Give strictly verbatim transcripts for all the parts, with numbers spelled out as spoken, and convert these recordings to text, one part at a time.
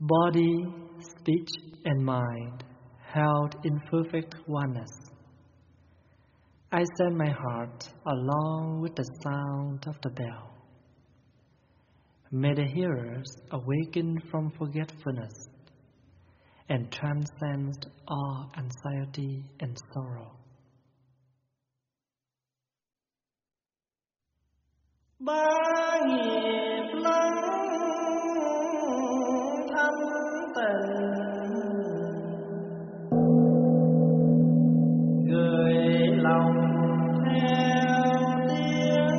body, speech, and mind held in perfect oneness. I send my heart along with the sound of the bell. May the hearers awaken from forgetfulness and transcend all anxiety and sorrow. Ba nghiệp lắng thanh tịnh, gửi lòng theo tiếng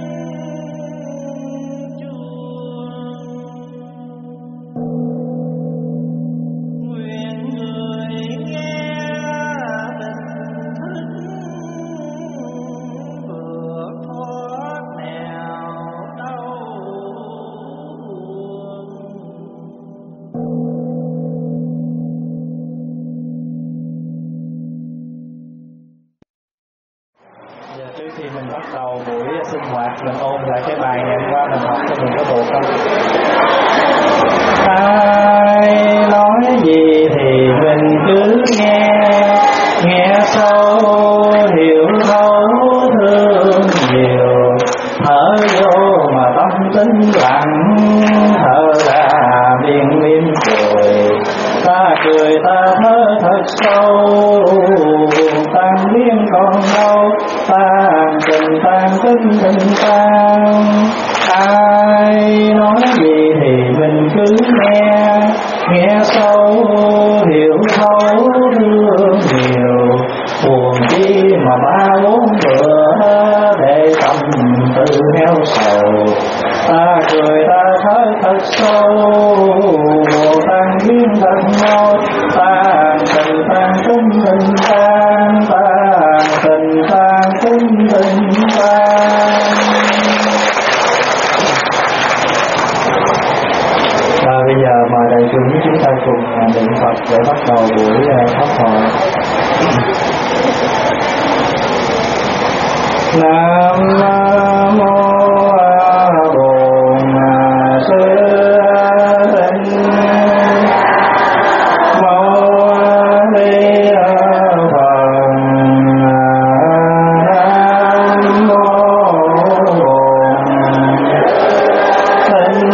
chuông. Nguyện người nghe bình thức vượt thoát nẻo đau buồn. Giờ trước khi mình bắt đầu buổi sinh hoạt, mình ôn lại cái bài ngày hôm qua mình học cho mình có thuộc không? Ai nói gì thì mình cứ nghe, nghe sâu hiểu thấu thương nhiều. Thở vô mà tâm tính lặng, thở ra miên miên cười. Ta cười ta thở thật sâu, buồn tan biến còn đâu. Tan tình tan tính tình tan. Ai nói gì thì mình cứ nghe, nghe sâu hiểu thấu thương nhiều. Buồn chi mà ba bốn bữa để tâm tư heo sầu. Ta cười ta thở thật sâu, buồn tan biến thật mau. Tan tình tan tính tình tan, tan tình tan tính tình tan. Và bây giờ mời đại chúng chúng ta cùng niệm Phật để bắt đầu buổi pháp hội. Nam mô Bổn Sư Thích Mâu Ni Phật. Nam mô Bổn Thích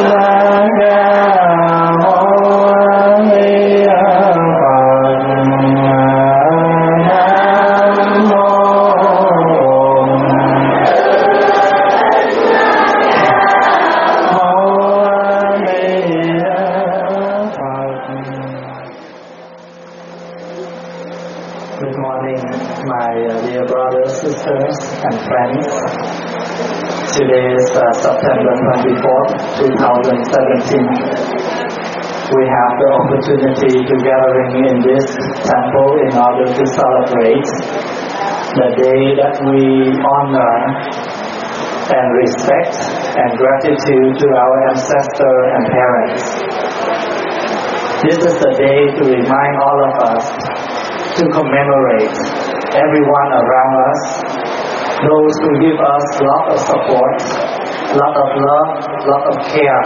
and friends. Today is uh, September twenty-fourth, twenty seventeen. We have the opportunity to gathering in this temple in order to celebrate the day that we honor and respect and gratitude to our ancestors and parents. This is the day to remind all of us to commemorate everyone around us, those who give us a lot of support, lot of love, lot of care.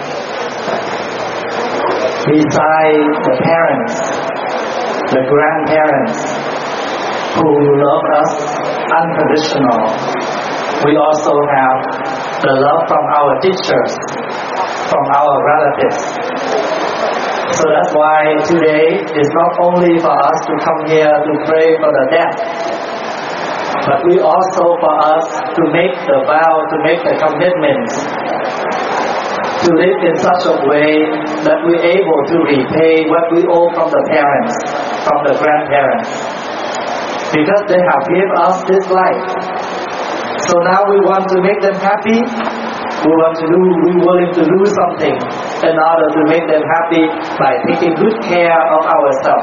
Besides the parents, the grandparents who love us unconditional, we also have the love from our teachers, from our relatives. So that's why today is not only for us to come here to pray for the dead, but we also for us to make the vow, to make the commitment, to live in such a way that we're able to repay what we owe from the parents, from the grandparents, because they have given us this life. So now we want to make them happy. We want to do, we're willing to do something in order to make them happy by taking good care of ourselves.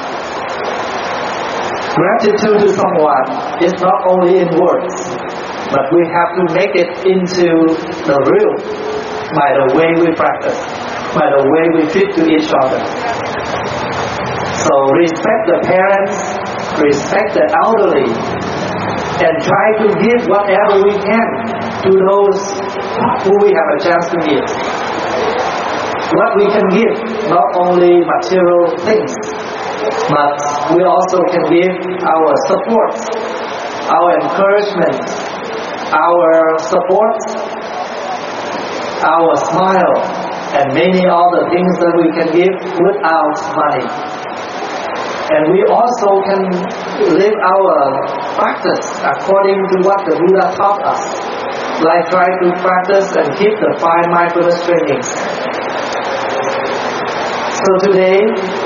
Gratitude to someone is not only in words, but we have to make it into the real by the way we practice, by the way we treat to each other. So respect the parents, respect the elderly, and try to give whatever we can to those who we have a chance to give. what we can give, not only material things, but we also can give our support, our encouragement, our support, our smile, and many other things that we can give without money. And we also can live our practice according to what the Buddha taught us, like try to practice and keep the five mindfulness trainings. So today,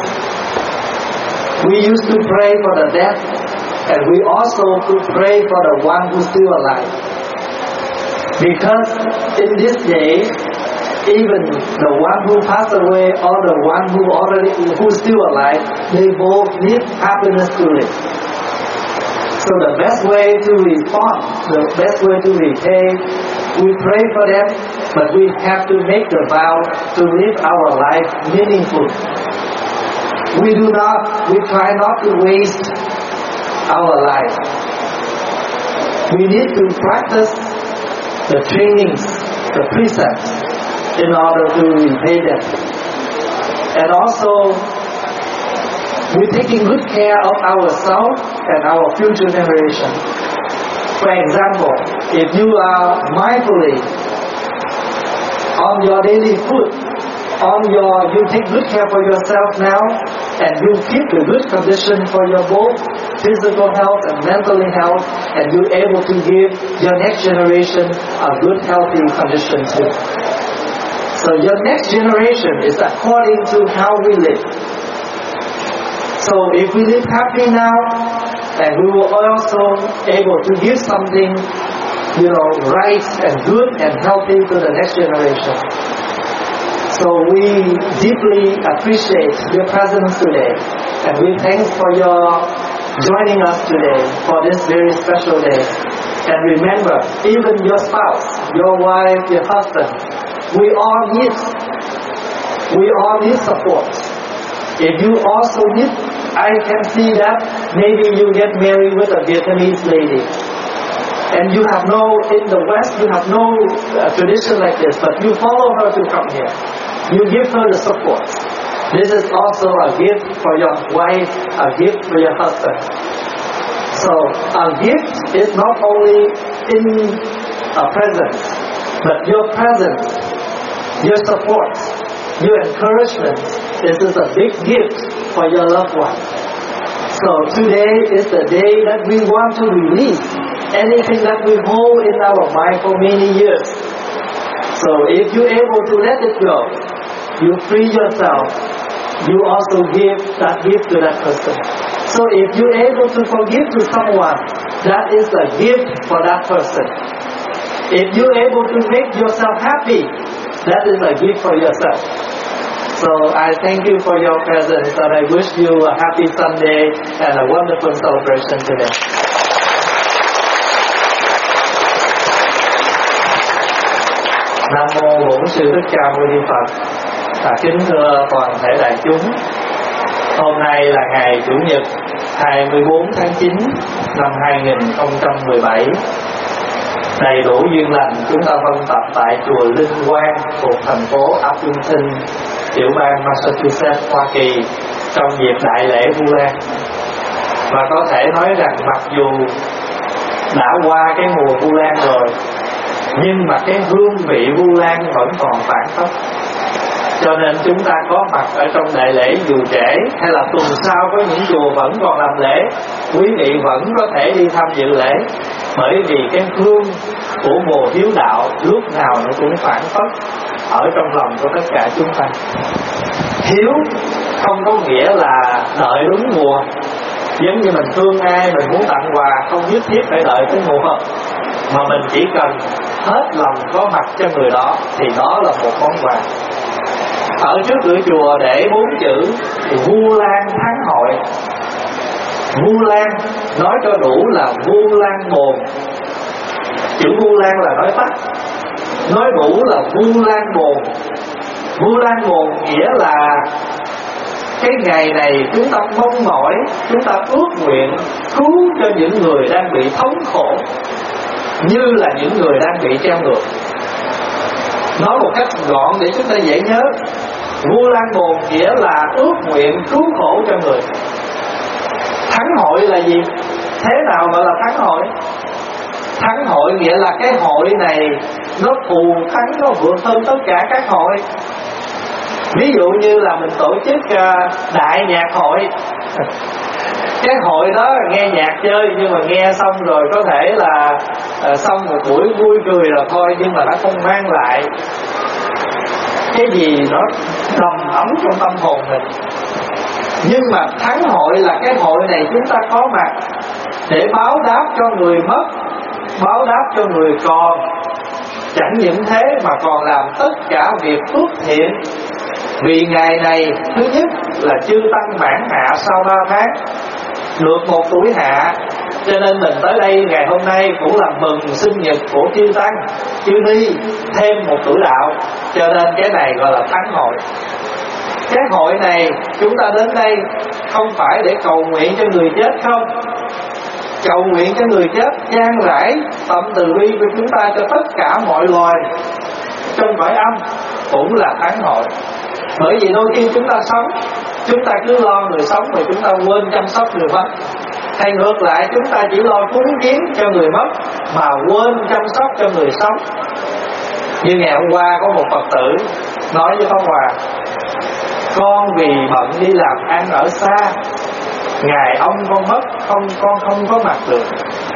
we used to pray for the dead, and we also to pray for the one who's still alive. Because in this day, even the one who passed away or the one who already who's still alive, they both need happiness to live. So the best way to respond, the best way to repay, we pray for them, but we have to make the vow to live our life meaningful. We do not, we try not to waste our life. We need to practice the trainings, the precepts, in order to repay them. And also, we're taking good care of ourselves and our future generation. For example, if you are mindfully on your daily food, on your, you take good care for yourself now, and you keep a good condition for your both physical health and mental health, and you're able to give your next generation a good healthy condition too. So your next generation is according to how we live. So if we live happy now, and we will also able to give something, you know, right and good and healthy to the next generation. So we deeply appreciate your presence today, and we thanks for your joining us today for this very special day. And remember, even your spouse, your wife, your husband, we all need, we all need support. If you also need, I can see that maybe you get married with a Vietnamese lady, and you have no, in the West, you have no uh, tradition like this, but you follow her to come here. You give her the support. This is also a gift for your wife, a gift for your husband. So a gift is not only in a present, but your presence, your support, your encouragement. This is a big gift for your loved one. So today is the day that we want to release anything that we hold in our mind for many years. So if you're able to let it go, you free yourself, you also give that gift to that person. So if you're able to forgive to someone, that is a gift for that person. If you're able to make yourself happy, that is a gift for yourself. So I thank you for your presence, and I wish you a happy Sunday and a wonderful celebration today. Nam mô Bổn Sư Thích Ca Mâu Ni Phật. À, kính thưa toàn thể đại chúng, hôm nay là ngày Chủ nhật hai mươi bốn tháng chín năm hai nghìn không trăm mười bảy. Đầy đủ duyên lành, chúng ta vân tập tại chùa Linh Quang thuộc thành phố Arlington, tiểu bang Massachusetts, Hoa Kỳ, trong dịp đại lễ Vu Lan. Và có thể nói rằng mặc dù đã qua cái mùa Vu Lan rồi, nhưng mà cái hương vị Vu Lan vẫn còn phảng phất. Cho nên chúng ta có mặt ở trong đại lễ dù trễ hay là tuần sau có những chùa vẫn còn làm lễ, quý vị vẫn có thể đi tham dự lễ, bởi vì cái hương của mùa hiếu đạo lúc nào nó cũng phảng phất ở trong lòng của tất cả chúng ta. Hiếu không có nghĩa là đợi đúng mùa, giống như mình thương ai, mình muốn tặng quà không nhất thiết phải đợi tới mùa, mà mình chỉ cần hết lòng có mặt cho người đó thì đó là một món quà. Ở trước cửa chùa để bốn chữ Vu Lan Thắng Hội. Vu Lan nói cho đủ là Vu Lan Bồn. Chữ Vu Lan là nói tắt, nói đủ là Vu Lan Bồn. Vu Lan Bồn nghĩa là cái ngày này chúng ta mong mỏi, chúng ta ước nguyện cứu cho những người đang bị thống khổ, như là những người đang bị treo ngược. Nói một cách gọn để chúng ta dễ nhớ, Vu Lan Bồn nghĩa là ước nguyện cứu khổ cho người. Thắng hội là gì? Thế nào gọi là thắng hội? Thắng hội nghĩa là cái hội này nó thù thắng, nó vượt hơn tất cả các hội. Ví dụ như là mình tổ chức đại nhạc hội. Cái hội đó nghe nhạc chơi, nhưng mà nghe xong rồi có thể là uh, xong một buổi vui cười là thôi, nhưng mà nó không mang lại cái gì nó đầm ấm trong tâm hồn mình. Nhưng mà thắng hội là cái hội này chúng ta có mặt để báo đáp cho người mất, báo đáp cho người còn. Chẳng những thế mà còn làm tất cả việc phước thiện. Vì ngày này thứ nhất là chư tăng mãn hạ sau ba tháng, được một tuổi hạ, cho nên mình tới đây ngày hôm nay cũng là mừng sinh nhật của chư tăng, chư ni thêm một tuổi đạo. Cho nên cái này gọi là thắng hội. Cái hội này chúng ta đến đây không phải để cầu nguyện cho người chết không. Cầu nguyện cho người chết, chan rãi tâm từ bi của chúng ta cho tất cả mọi loài trong cõi âm cũng là thắng hội. Bởi vì đôi khi chúng ta sống, chúng ta cứ lo người sống mà chúng ta quên chăm sóc người mất. Hay ngược lại, chúng ta chỉ lo cúng kiến cho người mất mà quên chăm sóc cho người sống. Như ngày hôm qua có một Phật tử nói với Pháp Hòa: con vì bận đi làm ăn ở xa, ngày ông con mất, không con không có mặt được.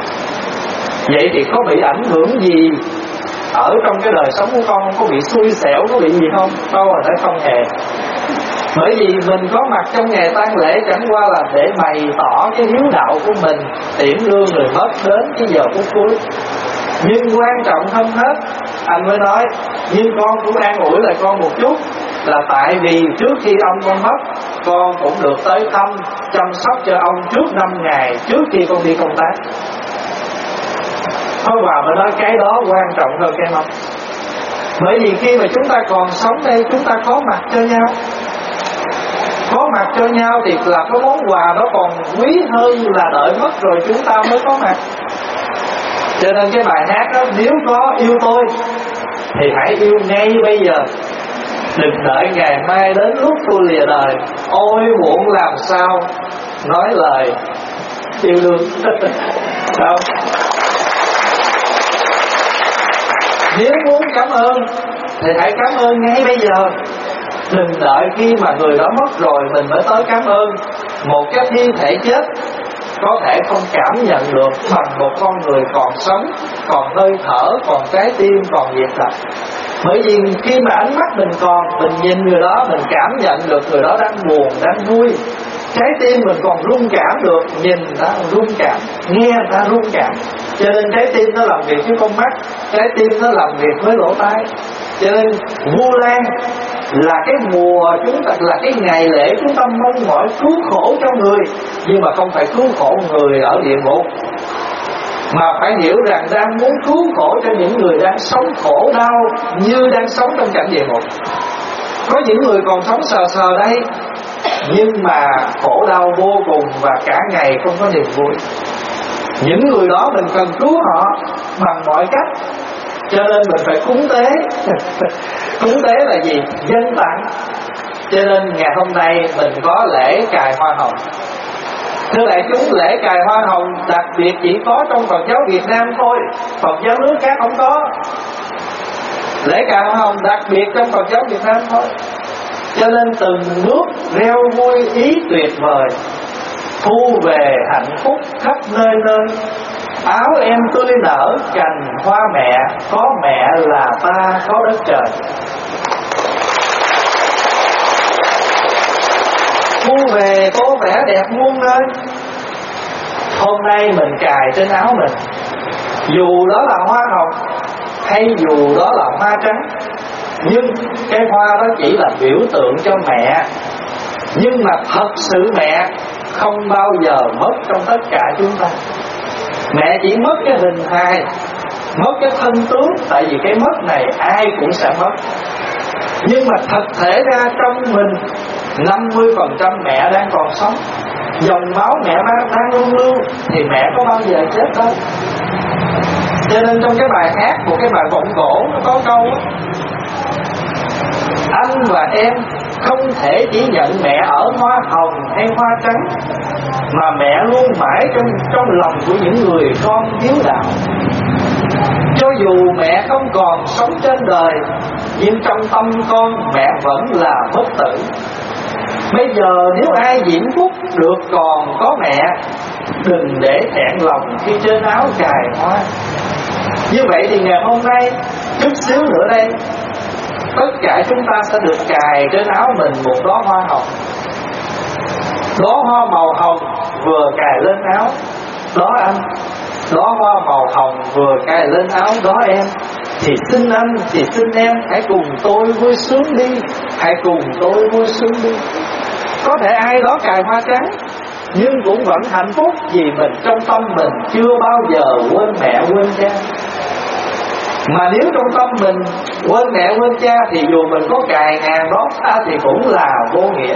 Vậy thì có bị ảnh hưởng gì ở trong cái đời sống của con không? Có bị xui xẻo, có bị gì không? Câu là nói không hề. Bởi vì mình có mặt trong ngày tang lễ chẳng qua là để bày tỏ cái hiếu đạo của mình, tiễn đưa người mất đến cái giờ phút cuối. Nhưng quan trọng hơn hết, anh mới nói, nhưng con cũng an ủi lại con một chút, là tại vì trước khi ông con mất, con cũng được tới thăm, chăm sóc cho ông trước năm ngày trước khi con đi công tác. Thôi vào mới nói cái đó quan trọng hơn cái mong. Bởi vì khi mà chúng ta còn sống đây, chúng ta có mặt cho nhau. Có mặt cho nhau thì là cái món quà đó còn quý hơn là đợi mất rồi chúng ta mới có mặt. Cho nên cái bài hát đó, nếu có yêu tôi thì hãy yêu ngay bây giờ, đừng đợi ngày mai đến lúc tôi lìa đời, ôi muộn làm sao nói lời yêu đương. Đâu? Nếu muốn cảm ơn thì hãy cảm ơn ngay bây giờ, đừng đợi khi mà người đó mất rồi mình mới tới cảm ơn. Một cái thi thể chết có thể không cảm nhận được bằng một con người còn sống, còn hơi thở, còn trái tim, còn nhịp đập. Bởi vì khi mà ánh mắt mình còn, mình nhìn người đó, mình cảm nhận được người đó đang buồn, đang vui. Trái tim mình còn rung cảm được, nhìn ta rung cảm, nghe ta rung cảm. Cho nên trái tim nó làm việc với con mắt, trái tim nó làm việc với lỗ tai. Cho nên Vu Lan là cái mùa chúng ta, là cái ngày lễ chúng ta mong mỏi cứu khổ cho người, nhưng mà không phải cứu khổ người ở địa ngục, mà phải hiểu rằng đang muốn cứu khổ cho những người đang sống khổ đau như đang sống trong cảnh địa ngục. Có những người còn sống sờ sờ đây, nhưng mà khổ đau vô cùng và cả ngày không có niềm vui. Những người đó mình cần cứu họ bằng mọi cách. Cho nên mình phải cúng tế. Cúng tế là gì? Dân tặng. Cho nên ngày hôm nay mình có lễ cài hoa hồng. Thưa đại chúng, lễ cài hoa hồng đặc biệt chỉ có trong Phật giáo Việt Nam thôi, Phật giáo nước khác không có. Lễ cài hoa hồng đặc biệt trong Phật giáo Việt Nam thôi. Cho nên từng bước reo vui ý tuyệt vời, thu về hạnh phúc khắp nơi nơi. Áo em tươi nở cành hoa mẹ, có mẹ là ta có đất trời. Thu về có vẻ đẹp muôn nơi. Hôm nay mình cài trên áo mình, dù đó là hoa hồng hay dù đó là hoa trắng, nhưng cái hoa đó chỉ là biểu tượng cho mẹ. Nhưng mà thật sự mẹ không bao giờ mất trong tất cả chúng ta. Mẹ chỉ mất cái hình hài, mất cái thân tướng, tại vì cái mất này ai cũng sẽ mất. Nhưng mà thật thể ra trong mình năm mươi phần trăm mẹ đang còn sống, dòng máu mẹ đang, đang luôn lưu, thì mẹ có bao giờ chết đâu. Cho nên trong cái bài hát của cái bài vọng cổ nó có câu đó: anh và em không thể chỉ nhận mẹ ở hoa hồng hay hoa trắng, mà mẹ luôn mãi trong trong lòng của những người con hiếu đạo. Cho dù mẹ không còn sống trên đời, nhưng trong tâm con mẹ vẫn là bất tử. Bây giờ nếu ai diễm phúc được còn có mẹ, đừng để thẹn lòng khi trên áo cài hoa. Như vậy thì ngày hôm nay, chút xíu nữa đây, tất cả chúng ta sẽ được cài trên áo mình một đóa hoa hồng. Đóa hoa màu hồng vừa cài lên áo đó anh, đóa hoa màu hồng vừa cài lên áo đó em, thì xin anh, thì xin em, hãy cùng tôi vui sướng đi, hãy cùng tôi vui sướng đi. Có thể ai đó cài hoa trắng, nhưng cũng vẫn hạnh phúc, vì mình trong tâm mình chưa bao giờ quên mẹ quên cha. Mà nếu trong tâm mình quên mẹ quên cha, thì dù mình có cài ngàn đó ta thì cũng là vô nghĩa.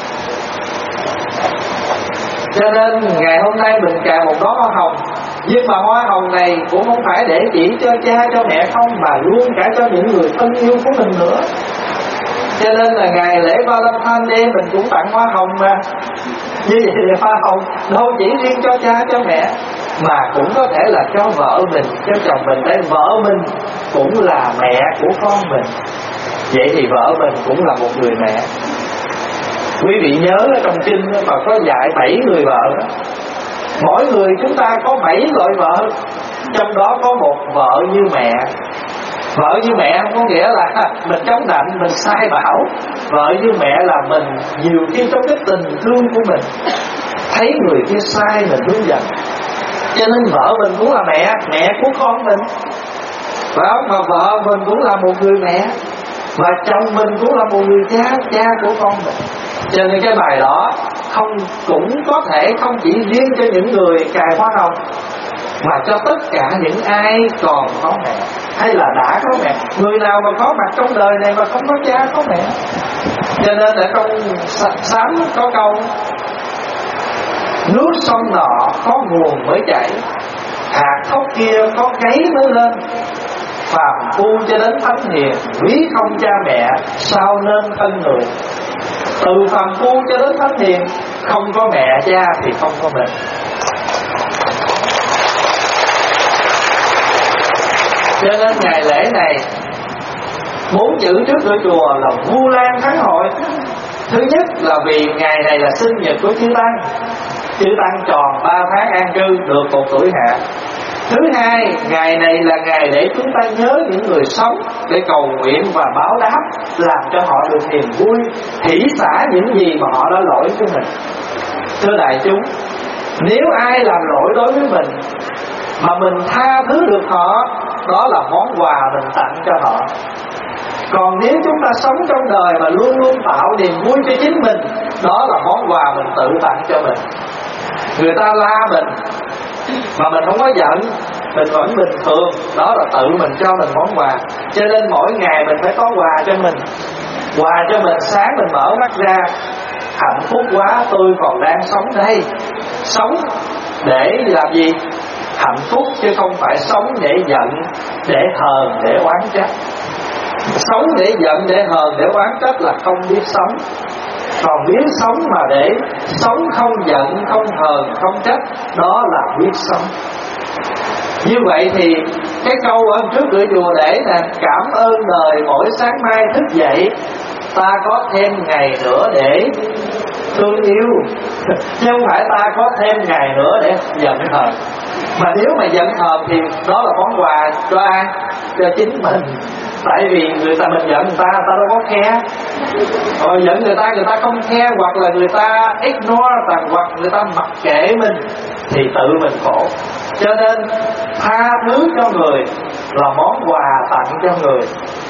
Cho nên ngày hôm nay mình cài một đóa hoa hồng, nhưng mà hoa hồng này cũng không phải để chỉ cho cha cho mẹ không, mà luôn cả cho những người thân yêu của mình nữa. Cho nên là ngày lễ Valentine Day mình cũng tặng hoa hồng mà. Như vậy thì hoa hồng đâu chỉ riêng cho cha cho mẹ, mà cũng có thể là cho vợ mình, cho chồng mình. Đây vợ mình cũng là mẹ của con mình, vậy thì vợ mình cũng là một người mẹ. Quý vị nhớ ở trong kinh mà có dạy bảy người vợ đó. Mỗi người chúng ta có bảy loại vợ, trong đó có một vợ như mẹ. Vợ như mẹ không có nghĩa là mình chống nạnh, mình sai bảo. Vợ như mẹ là mình nhiều khi trong cái tình thương của mình thấy người kia sai mình hướng dẫn. Cho nên vợ mình cũng là mẹ, mẹ của con mình. Phải không? Mà vợ mình cũng là một người mẹ, và chồng mình cũng là một người cha, cha của con mình. Cho nên cái bài đó không cũng có thể không chỉ riêng cho những người cài hoa hồng, mà cho tất cả những ai còn có mẹ hay là đã có mẹ. Người nào mà có mặt trong đời này mà không có cha có mẹ. Cho nên ở trong Sám có câu: nước sông nọ có nguồn mới chảy, hạt thóc kia có cấy mới lên. Phàm phu cho đến thánh hiền, quý không cha mẹ, sao nên thân người. Từ phàm phu cho đến thánh hiền, không có mẹ cha thì không có mình. Cho nên ngày lễ này, bốn chữ trước cửa chùa là Vu Lan Thắng Hội. Thứ nhất là vì ngày này là sinh nhật của chư Tăng. Chư Tăng tròn ba tháng an cư, được một tuổi hạ. Thứ hai, ngày này là ngày để chúng ta nhớ những người sống, để cầu nguyện và báo đáp, làm cho họ được niềm vui, hỷ xả những gì mà họ đã lỗi với mình. Thưa đại chúng, nếu ai làm lỗi đối với mình mà mình tha thứ được họ, đó là món quà mình tặng cho họ. Còn nếu chúng ta sống trong đời mà luôn luôn tạo niềm vui cho chính mình, đó là món quà mình tự tặng cho mình. Người ta la mình mà mình không có giận, mình vẫn bình thường, đó là tự mình cho mình món quà. Cho nên mỗi ngày mình phải có quà cho mình. Quà cho mình, sáng mình mở mắt ra, hạnh phúc quá, tôi còn đang sống đây. Sống để làm gì? Hạnh phúc, chứ không phải sống để giận, để hờn, để oán trách. Sống để giận, để hờn, để oán trách là không biết sống. Còn biết sống mà để sống không giận, không hờn, không trách, đó là biết sống. Như vậy thì cái câu ở trước cửa chùa để nè: cảm ơn đời mỗi sáng mai thức dậy, ta có thêm ngày nữa để thương yêu. Chứ không phải ta có thêm ngày nữa để giận hờn. Mà nếu mà giận hờn thì đó là món quà cho ai? Cho chính mình. Tại vì người ta mình giận người ta, người ta đâu có khe. Rồi giận người ta, người ta không khe, hoặc là người ta ignore, hoặc người ta mặc kệ mình, thì tự mình khổ. Cho nên tha thứ cho người là món quà tặng cho người.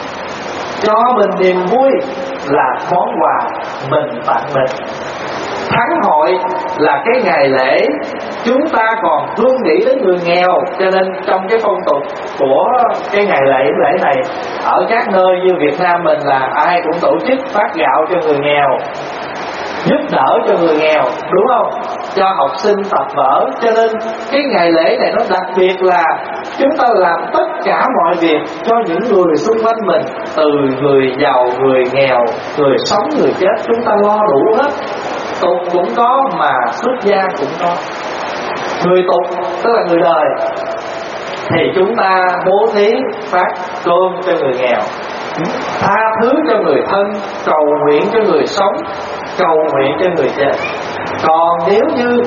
Cho mình niềm vui là món quà mình tặng mình. Thắng hội là cái ngày lễ chúng ta còn thương nghĩ đến người nghèo. Cho nên trong cái phong tục của cái ngày lễ lễ này, ở các nơi như Việt Nam mình là ai cũng tổ chức phát gạo cho người nghèo. giúp đỡ cho người nghèo, đúng không? Cho học sinh tập vở. Cho nên cái ngày lễ này nó đặc biệt là chúng ta làm tất cả mọi việc cho những người xung quanh mình, từ người giàu, người nghèo, người sống, người chết, chúng ta lo đủ hết. Tục cũng có mà xuất gia cũng có. Người tục tức là người đời thì chúng ta bố thí phát cơm cho người nghèo, tha thứ cho người thân, cầu nguyện cho người sống, cầu nguyện cho người chết. Còn nếu như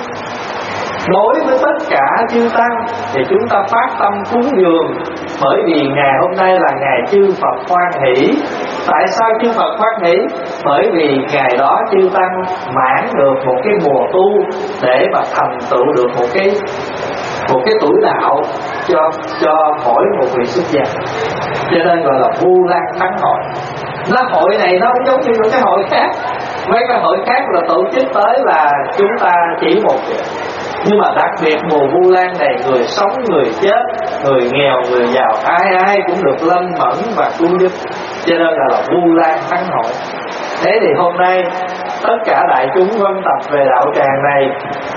đối với tất cả chư tăng thì chúng ta phát tâm cúng dường, bởi vì ngày hôm nay là ngày chư Phật hoan hỷ. Tại sao chư Phật hoan hỷ? Bởi vì ngày đó chư tăng mãn được một cái mùa tu để mà thành tựu được một cái một cái tuổi đạo cho cho mỗi một vị xuất gia. Cho nên gọi là Vu Lan Thắng Hội. Nó hội này nó không giống như những cái hội khác. Mấy cái hội khác là tổ chức tới là chúng ta chỉ một việc. Nhưng mà đặc biệt mùa Vu Lan này, người sống, người chết, người nghèo, người giàu, ai ai cũng được lân mẫn và cứu giúp. Cho nên là, là Vu Lan Thắng Hội. Thế thì hôm nay tất cả đại chúng vân tập về đạo tràng này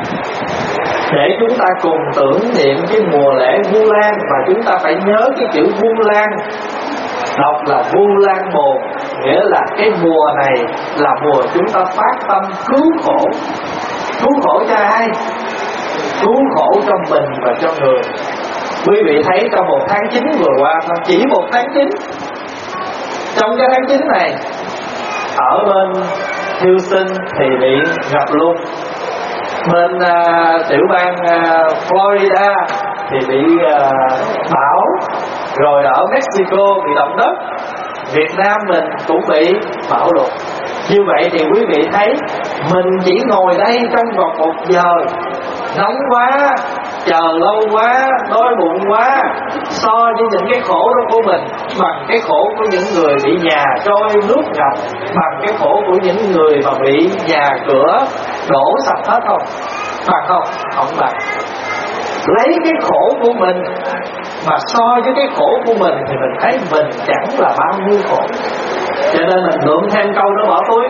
để chúng ta cùng tưởng niệm cái mùa lễ Vu Lan. Và chúng ta phải nhớ cái chữ Vu Lan, đọc là Vu Lan Bồn, nghĩa là cái mùa này là mùa chúng ta phát tâm cứu khổ. Cứu khổ cho ai? Cứu khổ cho mình và cho người. Quý vị thấy trong một tháng chín vừa qua, chỉ một tháng chín, trong cái tháng chín này ở bên Houston thì bị ngập lụt, bên uh, tiểu bang uh, Florida thì bị uh, bão, rồi ở Mexico bị động đất, Việt Nam mình cũng bị bão lụt. Như vậy thì quý vị thấy mình chỉ ngồi đây trong vòng một giờ, nóng quá, chờ lâu quá, đói bụng quá, so với những cái khổ đó của mình bằng cái khổ của những người bị nhà trôi nước ngập, bằng cái khổ của những người mà bị nhà cửa đổ sập hết không? Bằng không? Không bằng. Lấy cái khổ của mình mà so với cái khổ của mình thì mình thấy mình chẳng là bao nhiêu khổ. Cho nên mình lượm thêm câu đó bỏ túi.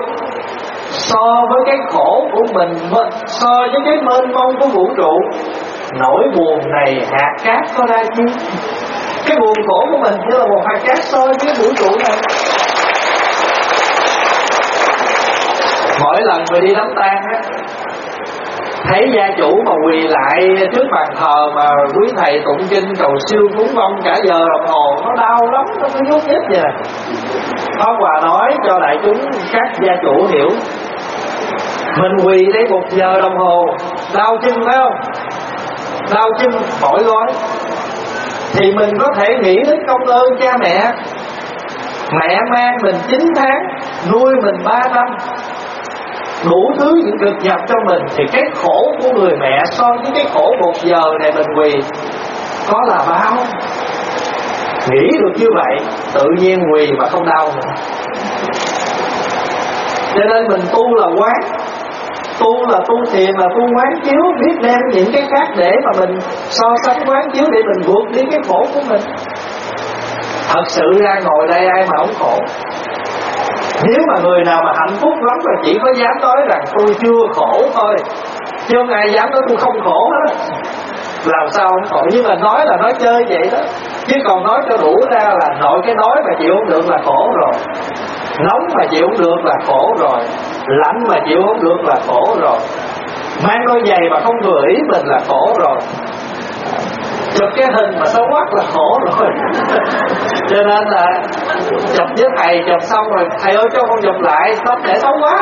So với cái khổ của mình, so với cái mênh mông của vũ trụ, nỗi buồn này hạt cát có ra chi. Cái buồn khổ của mình chỉ là một hạt cát so với cái vũ trụ này. Mỗi lần người đi đám tang á, thấy gia chủ mà quỳ lại trước bàn thờ mà quý thầy tụng kinh cầu siêu cúng vong cả giờ đồng hồ, nó đau lắm, nó cứ nhúc nhích vậy nè. Pháp Hòa nói cho đại chúng các gia chủ hiểu, mình quỳ đây một giờ đồng hồ, đau chân phải không? Đau chân mỏi gói, thì mình có thể nghĩ đến công ơn cha mẹ. Mẹ mang mình chín tháng, nuôi mình ba năm, đủ thứ những cực nhập cho mình, thì cái khổ của người mẹ so với cái khổ một giờ này mình quỳ có là bao? Nghĩ được như vậy, tự nhiên quỳ mà không đau nữa. Cho nên mình tu là quán, tu là tu thiền, là tu quán chiếu, biết đem những cái khác để mà mình so sánh quán chiếu để mình vượt đi cái khổ của mình. Thật sự ra ngồi đây ai mà không khổ. Nếu mà người nào mà hạnh phúc lắm là chỉ có dám nói rằng tôi chưa khổ thôi, chứ không ai dám nói tôi không khổ hết. Làm sao không khổ? Nhưng mà nói là nói chơi vậy đó, chứ còn nói cho đủ ra là nội cái đói mà chịu không được là khổ rồi, nóng mà chịu không được là khổ rồi, lạnh mà chịu không được là khổ rồi, mang đôi giày mà không vừa ý mình là khổ rồi, chụp cái hình mà xấu quắc là khổ rồi. Cho nên là chụp với thầy, chụp xong rồi thầy ơi cho con chụp lại, tóc để xấu quá.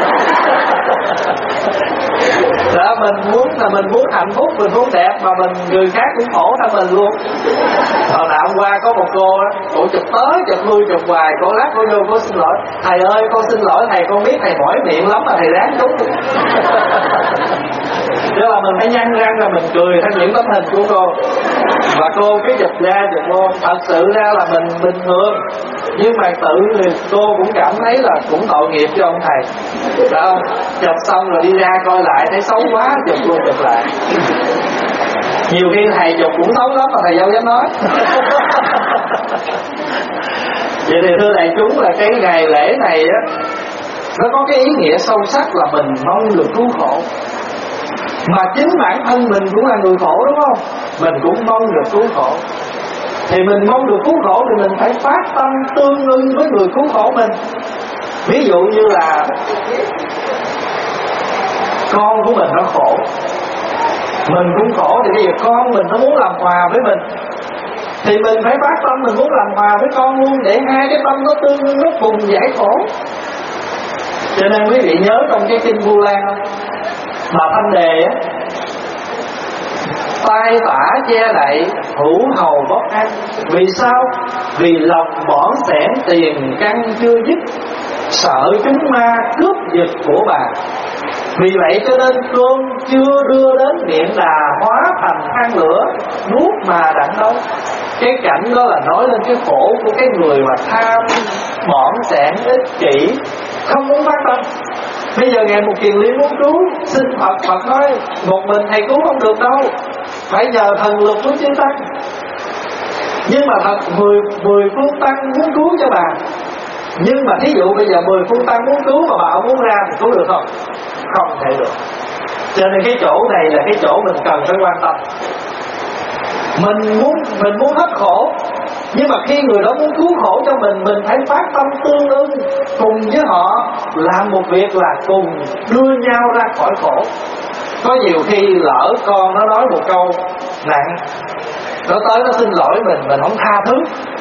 Đó, mình muốn là mình muốn hạnh phúc, mình muốn đẹp, mà mình người khác cũng khổ theo mình luôn. Hồi nào hôm qua có một cô á, cô chụp tới chụp lui chụp hoài, cô lát cô vô cô xin lỗi, thầy ơi con xin lỗi thầy, con biết thầy mỏi miệng lắm mà thầy ráng chút. Đó là mình phải nhăn răng là mình cười theo những tấm hình của cô. Và cô cứ chụp ra chụp vô, thật sự ra là mình bình thường, nhưng mà tự cô cũng cảm thấy là cũng tội nghiệp cho ông thầy. Đó, chụp xong rồi đi ra coi lại thấy xấu quá, chụp luôn chụp lại. Nhiều khi thầy chụp cũng xấu lắm mà thầy đâu dám nói. Vậy thì thưa đại chúng là cái ngày lễ này á, nó có cái ý nghĩa sâu sắc là mình mong được cứu khổ. Mà chính bản thân mình cũng là người khổ, đúng không? Mình cũng mong được cứu khổ. Thì mình mong được cứu khổ thì mình phải phát tâm tương ưng với người cứu khổ mình. Ví dụ như là con của mình nó khổ, mình cũng khổ, thì bây giờ con mình nó muốn làm hòa với mình, thì mình phải phát tâm mình muốn làm hòa với con luôn, để hai cái tâm nó tương ưng, nó cùng giải khổ. Cho nên quý vị nhớ trong cái kinh Vu Lan không? Bà Thanh Đề á, tai tả che đậy, hữu hầu bóc ăn. Vì sao? Vì lòng bỏn xẻn tiền căn chưa dứt, sợ chúng ma cướp giật của bà. Vì vậy cho nên cơm chưa đưa đến miệng đà, hóa thành than lửa, nuốt mà đặng đâu. Cái cảnh đó là nói lên cái khổ của cái người mà tham, bỏn xẻn, ích kỷ, không muốn phát tâm. Bây giờ Ngài Một Kiền Liên muốn cứu, xin Phật, Phật nói một mình Thầy cứu không được đâu, phải nhờ thần lực của chư Tăng. Nhưng mà thật mười, mười phương Tăng muốn cứu cho bà. Nhưng mà thí dụ bây giờ mười phương Tăng muốn cứu mà bà không muốn ra thì cứu được không? Không thể được. Cho nên cái chỗ này là cái chỗ mình cần phải quan tâm. Mình muốn mình muốn hết khổ, nhưng mà khi người đó muốn cứu khổ cho mình, mình phải phát tâm tương ưng cùng với họ, làm một việc là cùng đưa nhau ra khỏi khổ. Có nhiều khi lỡ con nó nói một câu nặng, nó tới nó xin lỗi mình, mình không tha thứ.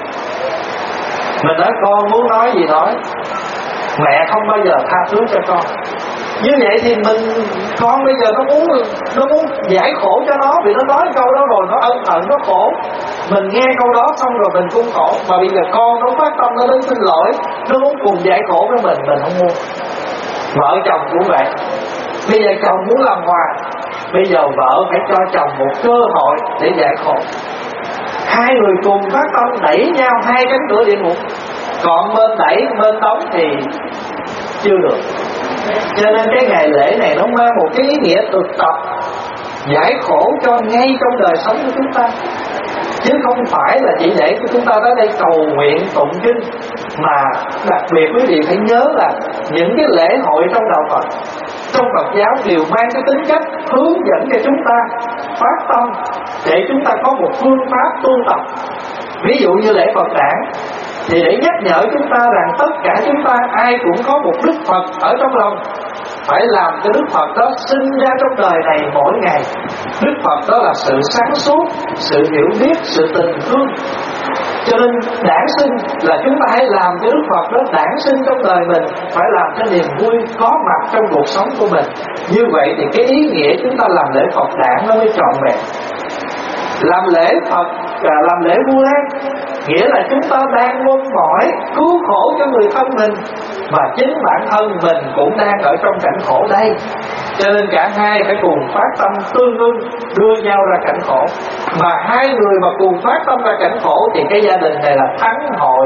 Mình nói con muốn nói gì nói, mẹ không bao giờ tha thứ cho con. Như vậy thì mình, con bây giờ nó muốn nó muốn giải khổ cho nó, vì nó nói câu đó rồi nó ân hận, nó khổ. Mình nghe câu đó xong rồi mình cũng khổ. Mà bây giờ con nó phát tâm nó đến xin lỗi, nó muốn cùng giải khổ với mình, mình không muốn. Vợ chồng cũng vậy. Bây giờ chồng muốn làm hòa, bây giờ vợ phải cho chồng một cơ hội để giải khổ. Hai người cùng phát tâm đẩy nhau hai cánh cửa địa ngục, còn bên đẩy bên đóng thì chưa được. Cho nên cái ngày lễ này nó mang một cái ý nghĩa thực tập giải khổ cho ngay trong đời sống của chúng ta, chứ không phải là chỉ để cho chúng ta tới đây cầu nguyện tụng kinh. Mà đặc biệt quý vị phải nhớ là những cái lễ hội trong đạo Phật, trong Phật giáo đều mang cái tính cách hướng dẫn cho chúng ta phát tâm, để chúng ta có một phương pháp tu tập. Ví dụ như lễ Phật đản thì để nhắc nhở chúng ta rằng tất cả chúng ta ai cũng có một Đức Phật ở trong lòng, phải làm cho Đức Phật đó sinh ra trong đời này mỗi ngày. Đức Phật đó là sự sáng suốt, sự hiểu biết, sự tình thương. Cho nên đản sinh là chúng ta hãy làm cho Đức Phật đó đản sinh trong đời mình, phải làm cho niềm vui có mặt trong cuộc sống của mình. Như vậy thì cái ý nghĩa chúng ta làm lễ Phật đản nó mới trọn vẹn. Làm lễ Phật, à, làm lễ Vu Lan nghĩa là chúng ta đang mong mỏi cứu khổ cho người thân mình, mà chính bản thân mình cũng đang ở trong cảnh khổ đây. Cho nên cả hai phải cùng phát tâm tương ưng, đưa nhau ra cảnh khổ. Mà hai người mà cùng phát tâm ra cảnh khổ thì cái gia đình này là thắng hội.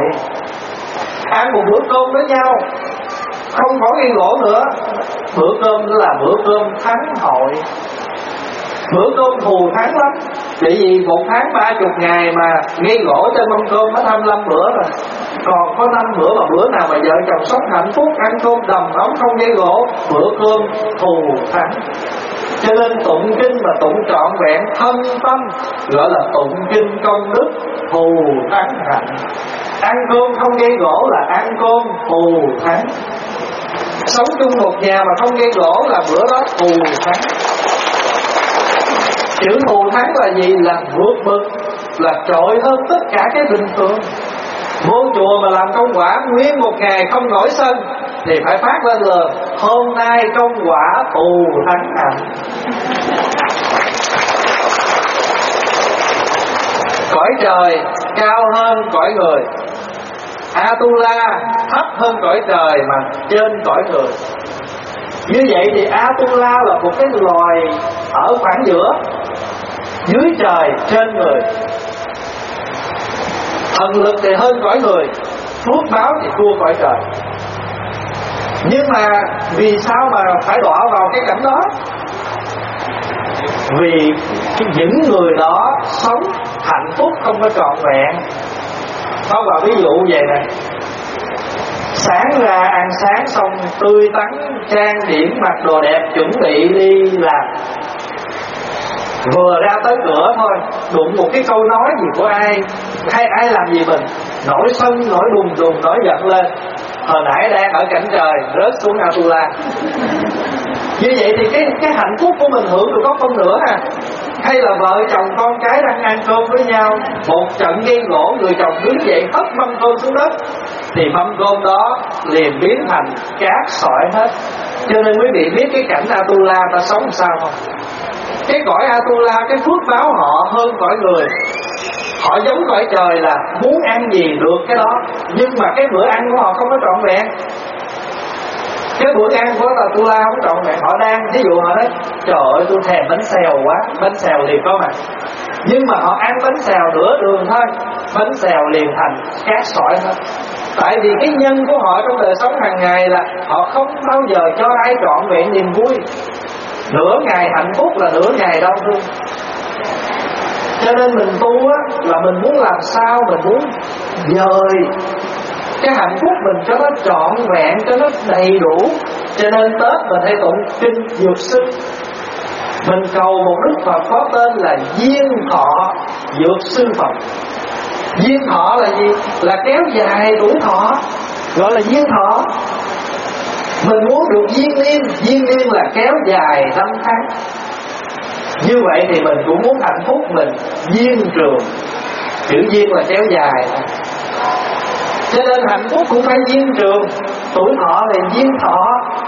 Ăn một bữa cơm với nhau, không có gây gỗ nữa. Bữa cơm đó là bữa cơm thắng hội. Bữa cơm thù thắng lắm. Bởi vì một tháng ba chục ngày mà gây gỗ trên mâm cơm nó hai mươi lăm bữa rồi, còn có năm bữa mà bữa nào mà vợ chồng sống hạnh phúc, ăn cơm đầm ấm không gây gỗ, bữa cơm thù thắng. Cho nên tụng kinh mà tụng trọn vẹn thân tâm gọi là tụng kinh công đức thù thắng hạnh. Ăn cơm không gây gỗ là ăn cơm thù thắng. Sống chung một nhà mà không gây gỗ là bữa đó thù thắng. Chữ thù thắng là gì? Là vượt bực, là trội hơn tất cả cái bình thường. Vô chùa mà làm công quả nguyên một ngày không nổi sân thì phải phát lên lời hôm nay công quả thù thắng hạnh. Cõi trời cao hơn cõi người, Atula thấp hơn cõi trời mà trên cõi người. Như vậy thì Atula là một cái loài ở khoảng giữa, dưới trời trên người. Thần lực thì hơn cõi người, phước báo thì thua cõi trời. Nhưng mà vì sao mà phải đọa vào cái cảnh đó? Vì những người đó sống hạnh phúc không có trọn vẹn. Không, vào ví dụ vậy nè, Sáng ra ăn sáng xong tươi tắn, trang điểm mặc đồ đẹp, chuẩn bị đi làm. Vừa ra tới cửa thôi, đụng một cái câu nói gì của ai, hay ai làm gì mình, nổi sân, nổi đùng đùng, nổi giận lên. Hồi nãy đang ở cảnh trời, rớt xuống Atula. Như vậy thì cái cái hạnh phúc của mình hưởng được có phân nửa à. Hay là vợ chồng con cái đang ăn cơm với nhau, một trận gây gỗ, người chồng đứng dậy hất mâm cơm xuống đất, thì mâm cơm đó liền biến thành cát sỏi hết. Cho nên quý vị biết cái cảnh Atula ta sống làm sao không? Cái cõi Atula, cái phước báo họ hơn cõi người. Họ giống cõi trời là muốn ăn gì được cái đó, nhưng mà cái bữa ăn của họ không có trọn vẹn. Cái bữa ăn của Atula không trọn vẹn. Họ đang, ví dụ họ nói trời ơi tôi thèm bánh xèo quá, bánh xèo liền có mặt. Nhưng mà họ ăn bánh xèo nửa đường thôi, bánh xèo liền thành cát sỏi thôi. Tại vì cái nhân của họ trong đời sống hàng ngày là họ không bao giờ cho ai trọn vẹn niềm vui. Nửa ngày hạnh phúc là nửa ngày đau thương. Cho nên mình tu á, là mình muốn làm sao mình muốn dời cái hạnh phúc mình cho nó trọn vẹn, cho nó đầy đủ. Cho nên Tết mình hay tụng kinh Dược Sư. Mình cầu một Đức Phật có tên là Duyên Thọ Dược Sư Phật. Duyên thọ là gì? Là kéo dài tuổi thọ, gọi là duyên thọ. Mình muốn được duyên niên, duyên niên là kéo dài năm tháng. Như vậy thì mình cũng muốn hạnh phúc mình duyên trường. Chữ duyên là kéo dài. Cho nên hạnh phúc cũng phải duyên trường, tuổi thọ là duyên thọ.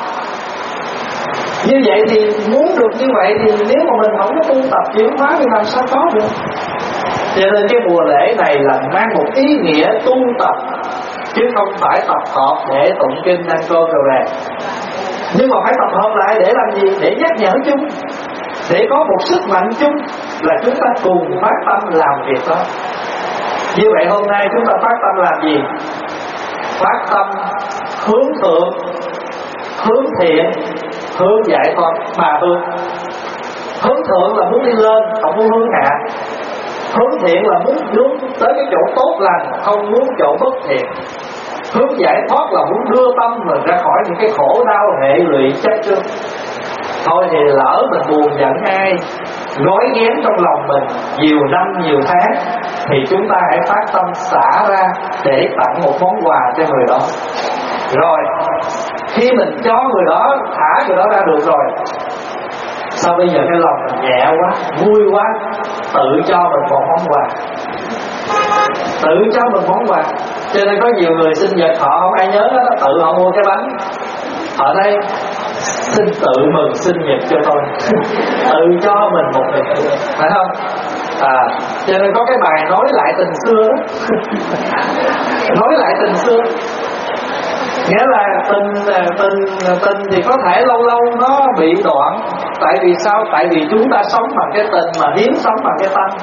Như vậy thì muốn được như vậy thì nếu mà mình không có tu tập chuyển hóa thì làm sao có được. Cho nên cái mùa lễ này là mang một ý nghĩa tu tập, chứ không phải tập hợp để tụng kinh ăn cơm rồi về. Nhưng mà phải tập hợp lại để làm gì? Để nhắc nhở chung, để có một sức mạnh chung là chúng ta cùng phát tâm làm việc đó. Như vậy hôm nay chúng ta phát tâm làm gì? Phát tâm hướng thượng, hướng thiện, hướng giải thoát mà hướng. Hướng thượng là muốn đi lên, không muốn hướng hạ. Hướng thiện là muốn hướng tới cái chỗ tốt lành, không muốn chỗ bất thiện. Hướng giải thoát là muốn đưa tâm mình ra khỏi những cái khổ đau hệ lụy chấp trước. Thôi thì lỡ mình buồn giận ai, gói ghém trong lòng mình nhiều năm nhiều tháng, thì chúng ta hãy phát tâm xả ra để tặng một món quà cho người đó. Rồi khi mình cho người đó, thả người đó ra được rồi, sao bây giờ cái lòng mình nhẹ quá, vui quá, tự cho mình một món quà. Tự cho mình món quà. Cho nên có nhiều người sinh nhật họ không ai nhớ đó, tự họ mua cái bánh. Họ đây xin tự mừng sinh nhật cho tôi. Tự cho mình một niềm vui, phải không? À, cho nên có cái bài nói lại tình xưa đó. Nói lại tình xưa, nghĩa là tình tình tình thì có thể lâu lâu nó bị đoạn. Tại vì sao? Tại vì chúng ta sống bằng cái tình mà hiếm sống bằng cái tâm.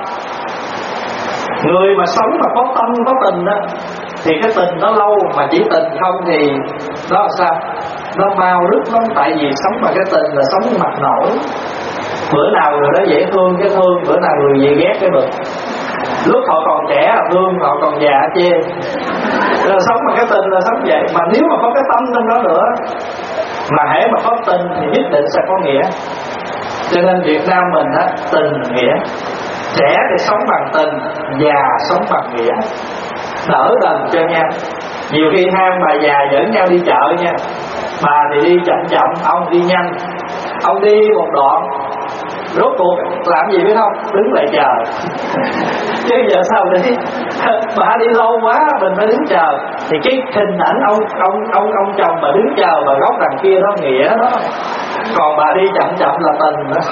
Người mà sống mà có tâm có tình đó, thì cái tình nó lâu, mà chỉ tình không thì đó là sao? Nó mau rứt lắm. Tại vì sống bằng cái tình là sống mặt nổi. Bữa nào người đó dễ thương cái thương, bữa nào người gì ghét cái bực. Lúc họ còn trẻ là thương, họ còn già chê. Là sống bằng cái tình là sống vậy. Mà nếu mà có cái tâm trong đó nữa, mà hễ mà có tình thì nhất định sẽ có nghĩa. Cho nên Việt Nam mình á, tình nghĩa. Trẻ thì sống bằng tình, già sống bằng nghĩa. Đỡ đần cho nhau. Nhiều khi hai ông bà già dẫn nhau đi chợ nha. Bà thì đi chậm chậm, ông đi nhanh. Ông đi một đoạn, rốt cuộc làm gì biết không? Đứng lại chờ. Chứ giờ sao đi? Bà đi lâu quá mình phải đứng chờ. Thì cái hình ảnh ông ông ông ông chồng mà đứng chờ mà góc đằng kia đó nghĩa đó. Còn bà đi chậm chậm là tình đó.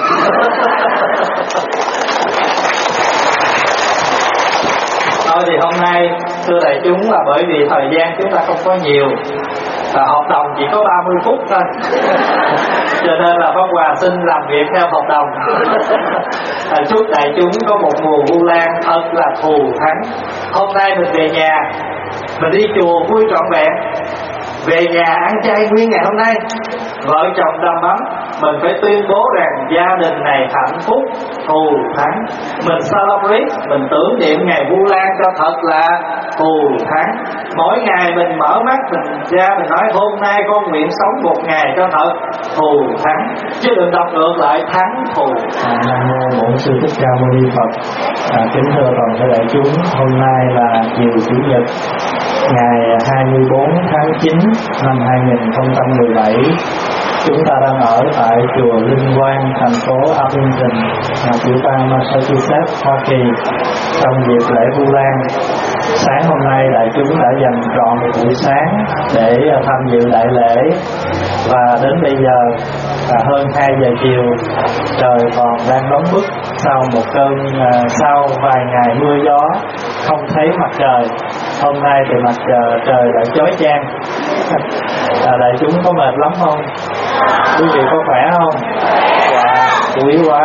Thôi thì hôm nay thưa đại chúng là bởi vì thời gian chúng ta không có nhiều, à, hợp đồng chỉ có ba mươi phút thôi. Cho nên là Pháp Hòa xin làm việc theo hợp đồng. À, chúc đại chúng có một mùa Vu Lan thật là thù thắng. Hôm nay mình về nhà, mình đi chùa vui trọn vẹn. Về nhà ăn chay nguyên ngày hôm nay, vợ chồng đầm ấm, mình phải tuyên bố rằng gia đình này hạnh phúc, thù thắng. Mình celebrate, mình tưởng niệm ngày Vu Lan cho thật là thù thắng. Mỗi ngày mình mở mắt mình ra mình nói hôm nay con nguyện sống một ngày cho thật thù thắng, chứ đừng đọc ngược lại thắng thù. À, Nam mô Bổn Sư Thích Ca Mâu Ni Phật. À, kính thưa toàn thể đại chúng, hôm nay là chiều Chủ nhật ngày hai mươi bốn tháng chín năm hai nghìn không trăm mười bảy. Chúng ta đang ở tại chùa Linh Quang, thành phố Arlington, tiểu bang Massachusetts, Hoa Kỳ, trong dịp lễ Vu Lan. Sáng hôm nay đại chúng đã dành trọn một buổi sáng để tham dự đại lễ, và đến bây giờ là hơn hai giờ chiều, trời còn đang nóng bức sau một cơn sau vài ngày mưa gió, không thấy mặt trời. Hôm nay thì mặt trời, trời đã chói chang. À, đại chúng có mệt lắm không? Quý vị có khỏe không? Dạ, quý quá.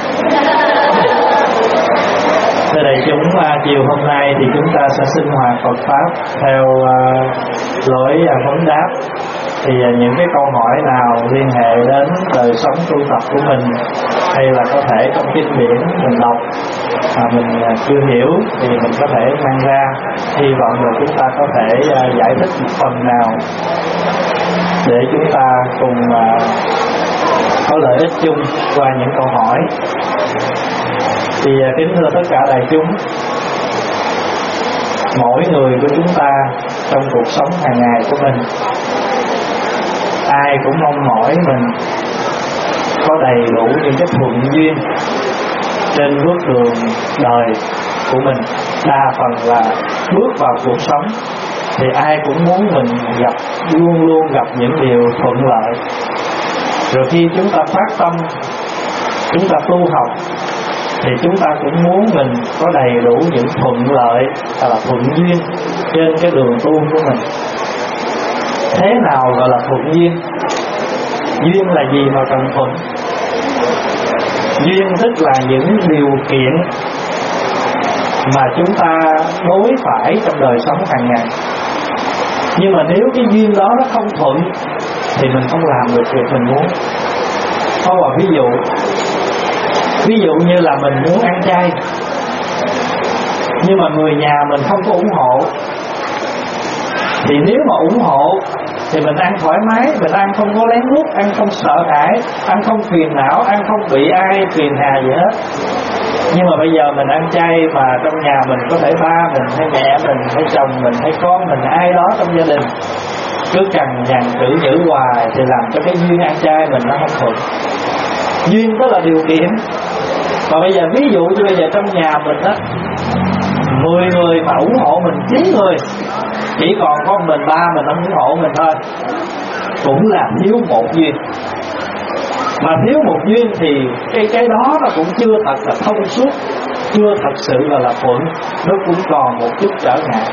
Thưa đại chúng, chiều hôm nay thì chúng ta sẽ sinh hoạt Phật Pháp theo uh, lối uh, vấn đáp. Thì uh, những cái câu hỏi nào liên hệ đến đời sống tu tập của mình, hay là có thể trong kinh điển mình đọc mà mình uh, chưa hiểu, thì mình có thể mang ra. Hy vọng là chúng ta có thể uh, giải thích một phần nào để chúng ta cùng uh, có lợi ích chung qua những câu hỏi. Thì uh, kính thưa tất cả đại chúng, mỗi người của chúng ta trong cuộc sống hàng ngày của mình, ai cũng mong mỏi mình có đầy đủ những cái thuận duyên trên bước đường đời của mình. Đa phần là bước vào cuộc sống thì ai cũng muốn mình gặp, luôn luôn gặp những điều thuận lợi. Rồi khi chúng ta phát tâm, chúng ta tu học, thì chúng ta cũng muốn mình có đầy đủ những thuận lợi hoặc là thuận duyên trên cái đường tu của mình. Thế nào gọi là thuận duyên? Duyên là gì mà cần thuận? Duyên tức là những điều kiện mà chúng ta đối phải trong đời sống hàng ngày. Nhưng mà nếu cái duyên đó nó không thuận thì mình không làm được việc mình muốn. Có một ví dụ, ví dụ như là mình muốn ăn chay, nhưng mà người nhà mình không có ủng hộ. Thì nếu mà ủng hộ thì mình ăn thoải mái, mình ăn không có lén lút, ăn không sợ hãi, ăn không phiền não, ăn không bị ai phiền hà gì hết. Nhưng mà bây giờ mình ăn chay mà trong nhà mình có thể ba mình hay mẹ mình hay chồng mình hay con mình, ai đó trong gia đình cứ cằn nhằn cử nhữ hoài, thì làm cho cái duyên ăn chay mình nó không thuận. Duyên đó là điều kiện. Và bây giờ ví dụ như bây giờ trong nhà mình á, mười người mà ủng hộ mình chín người, chỉ còn có mình ba mình không ủng hộ mình thôi, cũng là thiếu một duyên. Mà thiếu một duyên thì cái cái đó nó cũng chưa thật là thông suốt, chưa thật sự là là thuận, nó cũng còn một chút trở ngại.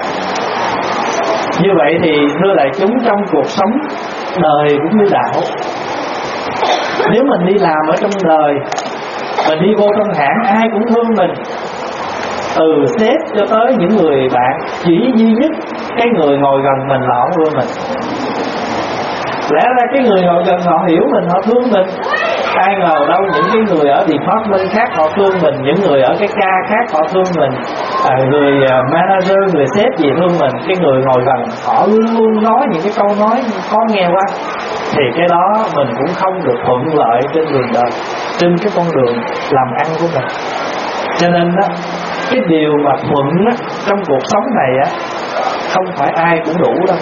Như vậy thì thưa đại chúng, trong cuộc sống đời cũng như đạo, nếu mình đi làm ở trong đời, mình đi vô trong hãng, ai cũng thương mình, từ sếp cho tới những người bạn, chỉ duy nhất cái người ngồi gần mình là họ thương mình. Lẽ ra cái người ngồi gần họ hiểu mình, họ thương mình. Ai ngờ đâu những cái người ở department khác họ thương mình, những người ở cái ca khác họ thương mình, à, người manager, người sếp gì thương mình. Cái người ngồi gần họ luôn luôn nói những cái câu nói khó nghe quá, thì cái đó mình cũng không được thuận lợi trên đường đời, trên cái con đường làm ăn của mình. Cho nên đó, cái điều mà thuận á, trong cuộc sống này á, không phải ai cũng đủ đâu.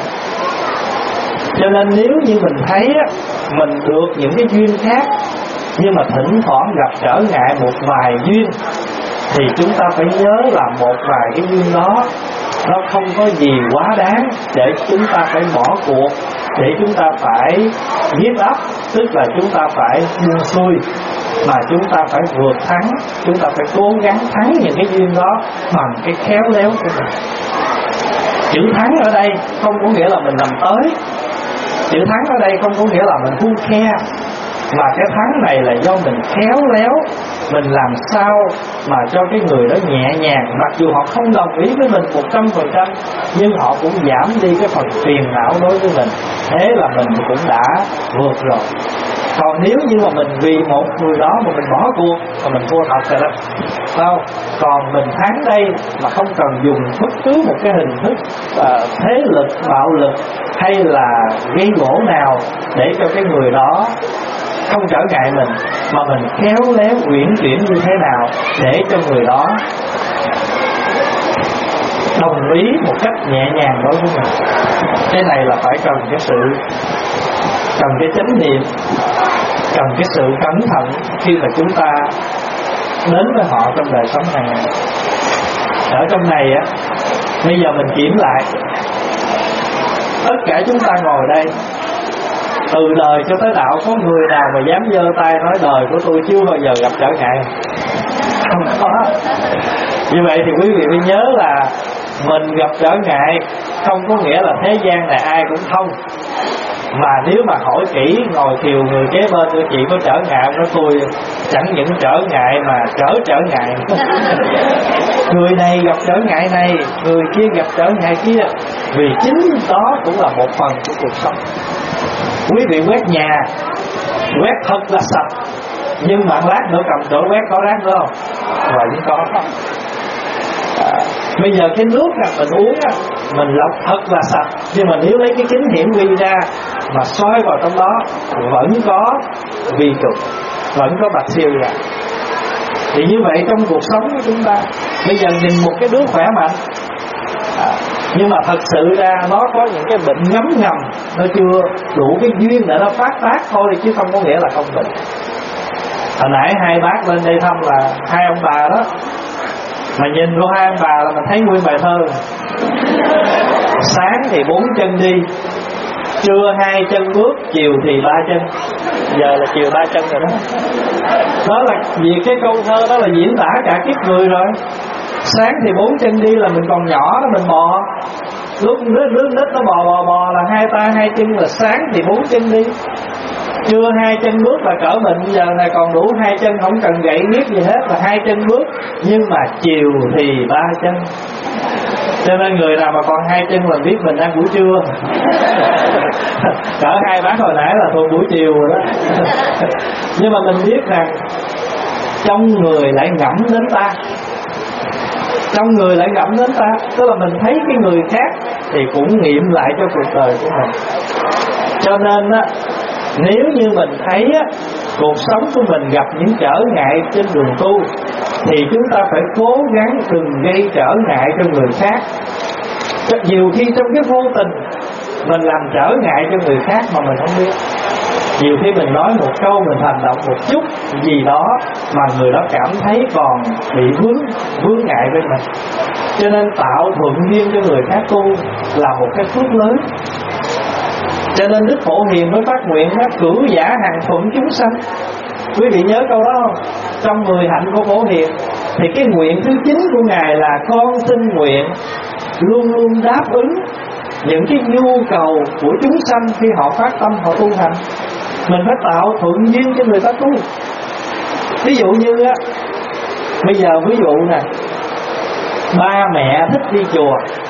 Cho nên nếu như mình thấy á, mình được những cái duyên khác, nhưng mà thỉnh thoảng gặp trở ngại một vài duyên, thì chúng ta phải nhớ là một vài cái duyên đó nó không có gì quá đáng để chúng ta phải bỏ cuộc, để chúng ta phải give up, tức là chúng ta phải buông xuôi, mà chúng ta phải vượt thắng, chúng ta phải cố gắng thắng những cái duyên đó bằng cái khéo léo của mình. Chữ thắng ở đây không có nghĩa là mình làm tới, chữ thắng ở đây không có nghĩa là mình thua khe, mà cái thắng này là do mình khéo léo, mình làm sao mà cho cái người đó nhẹ nhàng, mặc dù họ không đồng ý với mình một trăm phần trăm, nhưng họ cũng giảm đi cái phần phiền não đối với mình. thế là mình cũng đã vượt rồi. Còn nếu như mà mình vì một người đó mà mình bỏ cuộc mà mình thua thật rồi đó, không. Còn mình thắng đây mà không cần dùng bất cứ một cái hình thức uh, thế lực, bạo lực hay là gây gỗ nào để cho cái người đó không trở ngại mình, mà mình khéo léo uyển chuyển như thế nào để cho người đó đồng ý một cách nhẹ nhàng đối với mình. Cái này là phải cần cái sự cần cái chánh niệm, cần cái sự cẩn thận khi mà chúng ta đến với họ trong đời sống hàng ngày. Ở trong này á, bây giờ mình kiểm lại, tất cả chúng ta ngồi đây từ đời cho tới đạo, có người nào mà dám giơ tay nói đời của tôi chưa bao giờ gặp trở ngại? Không có. Như vậy thì quý vị phải nhớ là mình gặp trở ngại không có nghĩa là thế gian này ai cũng thông. Mà nếu mà hỏi kỹ, ngồi thiều người kế bên tôi chị có trở ngại của tôi, chẳng những trở ngại mà trở trở ngại. Người này gặp trở ngại này, người kia gặp trở ngại kia, vì chính đó cũng là một phần của cuộc sống. Quý vị quét nhà, quét thật là sạch, nhưng mà lát nữa cầm chỗ quét có rác nữa không? Vẫn có. À, bây giờ cái nước là mình uống á, mình lọc thật là sạch, nhưng mà nếu lấy cái kính hiển vi ra mà soi vào trong đó vẫn có vi trùng, vẫn có bacteria. Thì như vậy trong cuộc sống của chúng ta, bây giờ nhìn một cái đứa khỏe mạnh, à, nhưng mà thật sự ra nó có những cái bệnh ngấm ngầm, nó chưa đủ cái duyên để nó phát tác thôi, chứ không có nghĩa là không bệnh. Hồi nãy hai bác lên đây thăm là hai ông bà đó, mà nhìn vô hai ông bà là mình thấy nguyên bài thơ. Sáng thì bốn chân đi, trưa hai chân bước, chiều thì ba chân. Giờ là chiều ba chân rồi đó. Đó là vì cái câu thơ đó là diễn tả cả kiếp người rồi. Sáng thì bốn chân đi là mình còn nhỏ đó, mình bò. Lúc nước nước nít nó bò bò bò là hai ta hai chân, là sáng thì bốn chân đi, trưa hai chân bước là cỡ mình giờ này còn đủ hai chân, không cần gậy miết gì hết, là hai chân bước. Nhưng mà chiều thì ba chân. Cho nên người nào mà còn hai chân là biết mình đang buổi trưa. Cỡ hai bác hồi nãy là thuộc buổi chiều rồi đó. Nhưng mà mình biết rằng trong người lại ngẫm đến ta, trong người lại ngẫm đến ta, tức là mình thấy cái người khác thì cũng nghiệm lại cho cuộc đời của mình. Cho nên á, nếu như mình thấy á, cuộc sống của mình gặp những trở ngại trên đường tu, thì chúng ta phải cố gắng đừng gây trở ngại cho người khác. Rất nhiều khi trong cái vô tình mình làm trở ngại cho người khác mà mình không biết. Nhiều khi mình nói một câu, mình hành động một chút gì đó mà người đó cảm thấy còn bị vướng vướng ngại với mình. Cho nên tạo thuận duyên cho người khác tu là một cái phước lớn. Cho nên Đức Phổ Hiền mới phát nguyện đó, cửu giả hàng thuận chúng sanh. Quý vị nhớ câu đó không? Trong mười hạnh của Phổ Hiền thì cái nguyện thứ chín của Ngài là con xin nguyện luôn luôn đáp ứng những cái nhu cầu của chúng sanh khi họ phát tâm họ tu hành. Mình phải tạo thuận duyên cho người ta tu. Ví dụ như á, bây giờ ví dụ nè, ba mẹ thích đi chùa,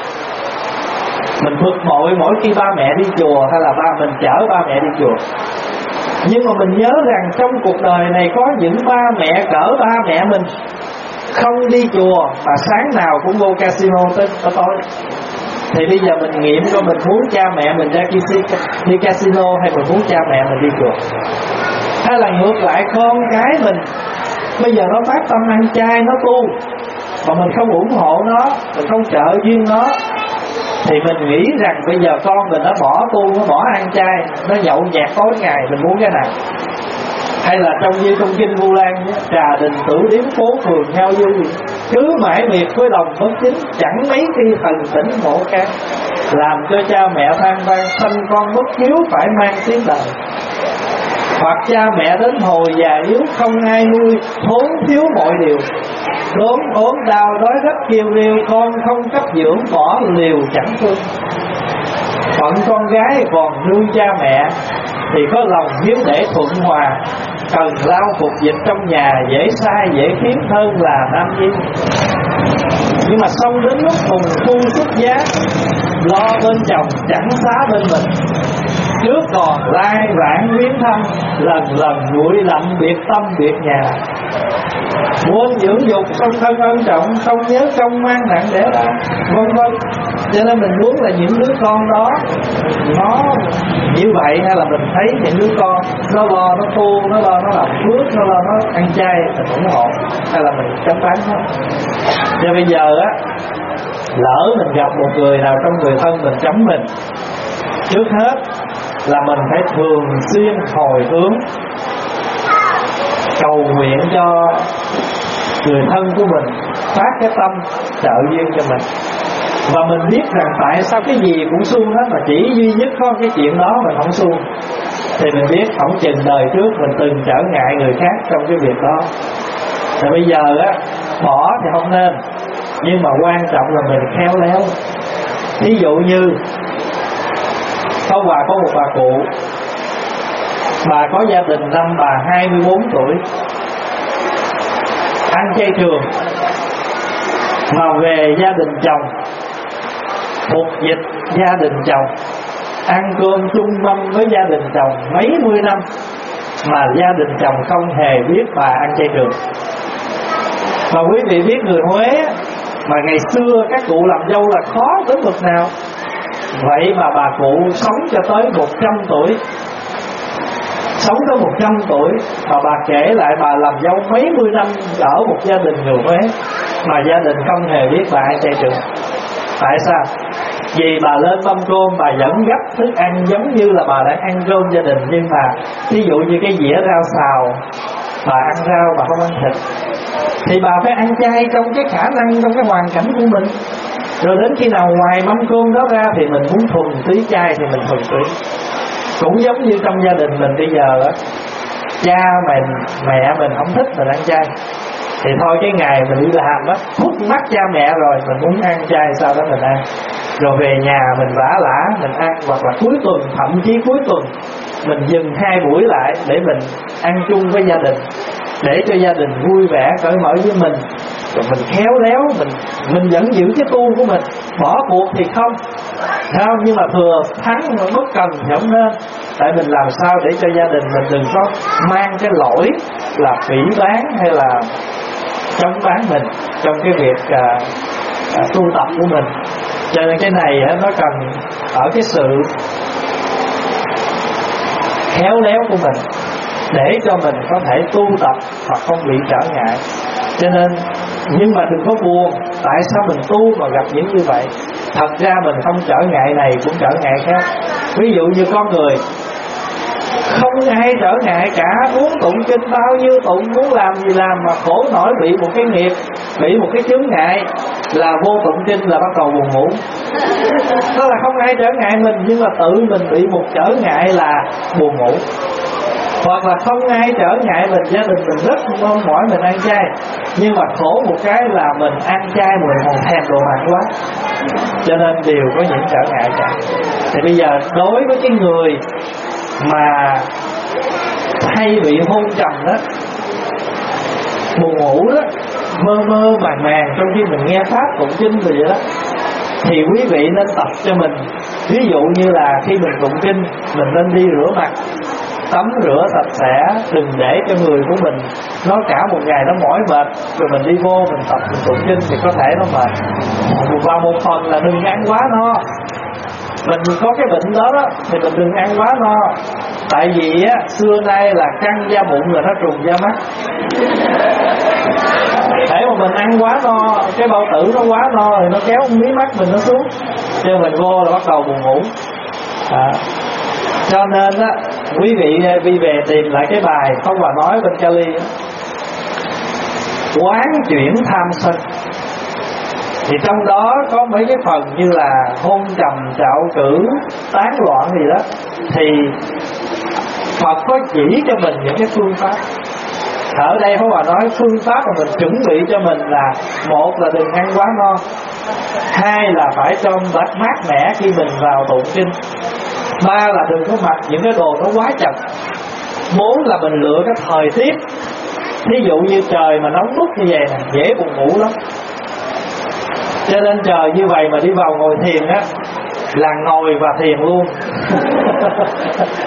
mình bực bội mỗi khi ba mẹ đi chùa, hay là ba mình chở ba mẹ đi chùa. Nhưng mà mình nhớ rằng trong cuộc đời này có những ba mẹ cỡ ba mẹ mình không đi chùa mà sáng nào cũng vô casino tới tối. Thì bây giờ mình nghiệm coi mình muốn cha mẹ mình ra đi casino hay mình muốn cha mẹ mình đi chùa. Hay là ngược lại, con cái mình bây giờ nó phát tâm ăn chay, nó tu, mà mình không ủng hộ nó, mình không trợ duyên nó, thì mình nghĩ rằng bây giờ con mình nó bỏ tu, nó bỏ ăn chay, nó nhậu nhẹt tối ngày, mình muốn cái nào? Hay là trong như trong kinh Vu Lan, trà đình tử điếm phố phường nhau du, cứ mãi miệt với lòng bất chính, chẳng mấy khi thần tỉnh ngộ can, làm cho cha mẹ than van, sanh con bất hiếu phải mang tiếng đời. Hoặc cha mẹ đến hồi già yếu không ai nuôi, thốn thiếu mọi điều, đốn ốm đau đói rất kêu rêu, con không cấp dưỡng bỏ liều chẳng thương. Phận con gái còn nuôi cha mẹ thì có lòng hiếu để thuận hòa, cần lao phục dịch trong nhà, dễ sai dễ khiến hơn là nam nhi. Nhưng mà xong đến lúc cùng tu xuất giá, lo bên chồng chẳng xá bên mình, còn lai vãng luyến thăm, lần lần nguội lạnh biệt tâm biệt nhà. Muốn dưỡng dục song thân ân trọng, không nhớ công mang nặng đẻ ra, vân vân. Cho nên mình muốn là những đứa con đó nó như vậy, hay là mình thấy những đứa con nó lo nó tu, nó lo nó làm phước, nó lo nó ăn chay, mình ủng hộ, hay là mình chống bán nó. Cho bây giờ á, lỡ mình gặp một người nào trong người thân mình chống mình, trước hết là mình phải thường xuyên hồi hướng cầu nguyện cho người thân của mình phát cái tâm trợ duyên cho mình. Và mình biết rằng tại sao cái gì cũng suông hết, mà chỉ duy nhất có cái chuyện đó mình không suông, thì mình biết không chừng đời trước mình từng trở ngại người khác trong cái việc đó. Rồi bây giờ á, bỏ thì không nên, nhưng mà quan trọng là mình khéo léo. Ví dụ như có bà có một bà cụ, bà có gia đình năm bà hai mươi bốn tuổi, ăn chay trường, mà về gia đình chồng phục dịch gia đình chồng, ăn cơm chung mâm với gia đình chồng mấy mươi năm, mà gia đình chồng không hề biết bà ăn chay trường. Mà quý vị biết người Huế mà ngày xưa các cụ làm dâu là khó đến mực nào. Vậy mà bà cụ sống cho tới một trăm tuổi, sống tới một trăm tuổi mà bà kể lại bà làm dâu mấy mươi năm ở một gia đình người Huế, mà gia đình không hề biết bà ăn chay trường. Tại sao? Vì bà lên mâm cơm, bà vẫn gấp thức ăn giống như là bà đang ăn cơm gia đình, nhưng mà ví dụ như cái dĩa rau xào, bà ăn rau, bà không ăn thịt, thì bà phải ăn chay trong cái khả năng, trong cái hoàn cảnh của mình. Rồi đến khi nào ngoài mâm cơm đó ra thì mình muốn thuần túy chay thì mình thuần túy. Cũng giống như trong gia đình mình bây giờ đó, cha mình, mẹ mình không thích mình ăn chay, thì thôi cái ngày mình đi làm á, hút mắt cha mẹ rồi, mình muốn ăn chay sau đó mình ăn. Rồi về nhà mình vả lả mình ăn, hoặc là cuối tuần, thậm chí cuối tuần mình dừng hai buổi lại để mình ăn chung với gia đình, để cho gia đình vui vẻ cởi mở với mình. Rồi mình khéo léo, mình mình vẫn giữ cái tu của mình, bỏ cuộc thì không, không, nhưng mà thừa thắng mà bất cần thì không nên. Tại mình làm sao để cho gia đình mình đừng có mang cái lỗi là phỉ báng hay là chống bán mình trong cái việc à, à, tu tập của mình. Cho nên cái này á, nó cần ở cái sự khéo léo của mình để cho mình có thể tu tập mà không bị trở ngại. Cho nên, nhưng mà đừng có buồn, tại sao mình tu mà gặp những như vậy? Thật ra mình không trở ngại này cũng trở ngại khác. Ví dụ như con người không ai trở ngại cả, muốn tụng kinh bao nhiêu tụng, muốn làm gì làm, mà khổ nổi bị một cái nghiệp, bị một cái chướng ngại là vô tụng kinh là bắt đầu buồn ngủ. Đó là không ai trở ngại mình, nhưng mà tự mình bị một trở ngại là buồn ngủ. Hoặc là không ai trở ngại mình, gia đình mình rất mong mỏi mình ăn chay, nhưng mà khổ một cái là mình ăn chay mình còn thèm đồ mặn quá. Cho nên đều có những trở ngại cả. Thì bây giờ đối với cái người mà hay bị hôn trầm đó, buồn ngủ đó, mơ mơ màng màng trong khi mình nghe pháp tụng kinh rồi vậy đó, thì quý vị nên tập cho mình. Ví dụ như là khi mình tụng kinh, mình nên đi rửa mặt, tắm rửa sạch sẽ, đừng để cho người của mình nó cả một ngày nó mỏi mệt, rồi mình đi vô mình tập mình tụng kinh thì có thể nó mệt. Và một phần là đừng ăn quá no. Mình có cái bệnh đó đó thì mình đừng ăn quá no. Tại vì á, xưa nay là căng da bụng là nó trùng da mắt. Để mà mình ăn quá no, cái bao tử nó quá no thì nó kéo mí mắt mình nó xuống, cho mình vô là bắt đầu buồn ngủ. à. Cho nên á, quý vị đi về tìm lại cái bài Pháp Hòa nói bên Kali, quán chuyển tham sân. Thì trong đó có mấy cái phần như là hôn trầm, trạo cử, tán loạn gì đó, thì Phật có chỉ cho mình những cái phương pháp. Ở đây Pháp Hòa nói phương pháp mà mình chuẩn bị cho mình là: một là đừng ăn quá no, hai là phải cho mát mẻ khi mình vào tụng kinh, ba là đừng có mặc những cái đồ nó quá chật, bốn là mình lựa cái thời tiết. Ví dụ như trời mà nóng bức như vậy nè, dễ buồn ngủ lắm. Cho nên trời như vậy mà đi vào ngồi thiền á, là ngồi và thiền luôn.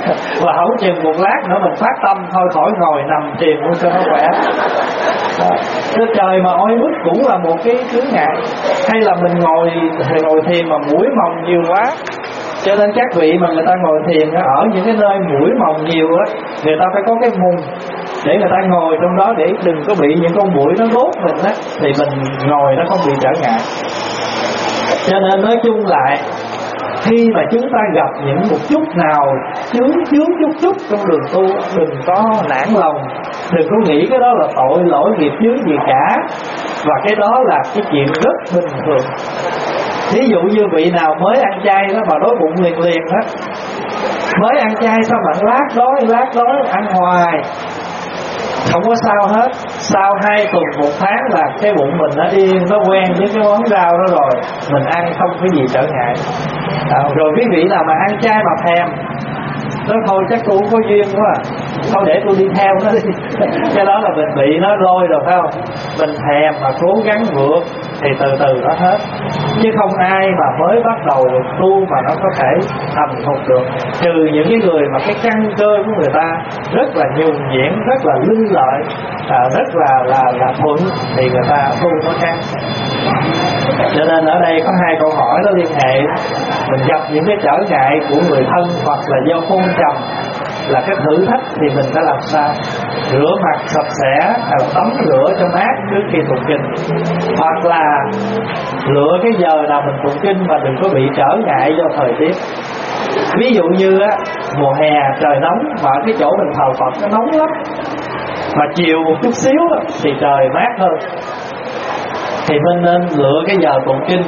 không chừng một lát nữa mình phát tâm thôi khỏi ngồi nằm thiền luôn cho nó khỏe. Cái trời mà oi bức cũng là một cái chướng ngại. Hay là mình ngồi ngồi thiền mà mũi mồng nhiều quá, cho nên các vị mà người ta ngồi thiền ở những cái nơi mũi mồng nhiều á, người ta phải có cái mùng để người ta ngồi trong đó, để đừng có bị những con muỗi nó đốt mình á, thì mình ngồi nó không bị trở ngại. Cho nên nói chung lại, khi mà chúng ta gặp những một chút nào chướng chướng chút chút trong đường tu, đừng có nản lòng, đừng có nghĩ cái đó là tội lỗi nghiệp chướng gì cả, và cái đó là cái chuyện rất bình thường. Ví dụ như vị nào mới ăn chay đó mà đói bụng liền liền đó, mới ăn chay sao mà lát đói lát đói ăn hoài không có sao hết. Sau hai tuần một tháng là cái bụng mình nó yên, nó quen với cái món rau đó rồi, mình ăn không có gì trở ngại. À, rồi quý vị nào mà ăn chay mà thèm, nói thôi chắc tôi không có duyên quá, thôi để tôi đi theo nó đi. Cái đó là mình bị nó lôi rồi phải không? Mình thèm mà cố gắng vượt thì từ từ nó hết. Chứ không ai mà mới bắt đầu được tu mà nó có thể thành thục được, trừ những cái người mà cái căn cơ của người ta rất là nhuần nhuyễn, rất là linh lợi, à, rất là là là thuận, thì người ta tu nó căn. Cho nên ở đây có hai câu hỏi nó liên hệ. Mình gặp những cái trở ngại của người thân hoặc là do hôn trầm, là cái thử thách thì mình phải làm sao? Rửa mặt sạch sẽ, tắm rửa cho mát trước khi tụng kinh, hoặc là lựa cái giờ nào mình tụng kinh mà đừng có bị trở ngại do thời tiết. Ví dụ như á, mùa hè trời nóng mà cái chỗ mình thờ Phật nó nóng lắm, mà chiều một chút xíu á, thì trời mát hơn, thì mình nên lựa cái giờ tụng kinh.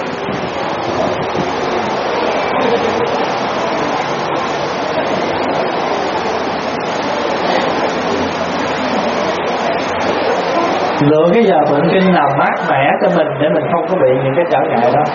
Lựa cái giờ tụng kinh nào mát mẻ cho mình, để mình không có bị những cái trở ngại đó.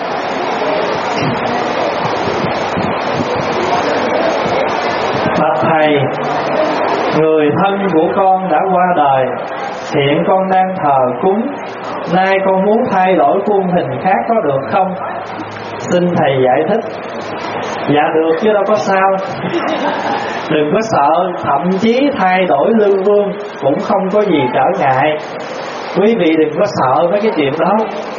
Bạch thầy, người thân của con đã qua đời, hiện con đang thờ cúng, nay con muốn thay đổi khuôn hình khác có được không? Xin thầy giải thích. Dạ được chứ đâu có sao. Đừng có sợ, thậm chí thay đổi lư hương cũng không có gì trở ngại. Quý vị đừng có sợ mấy cái chuyện đó.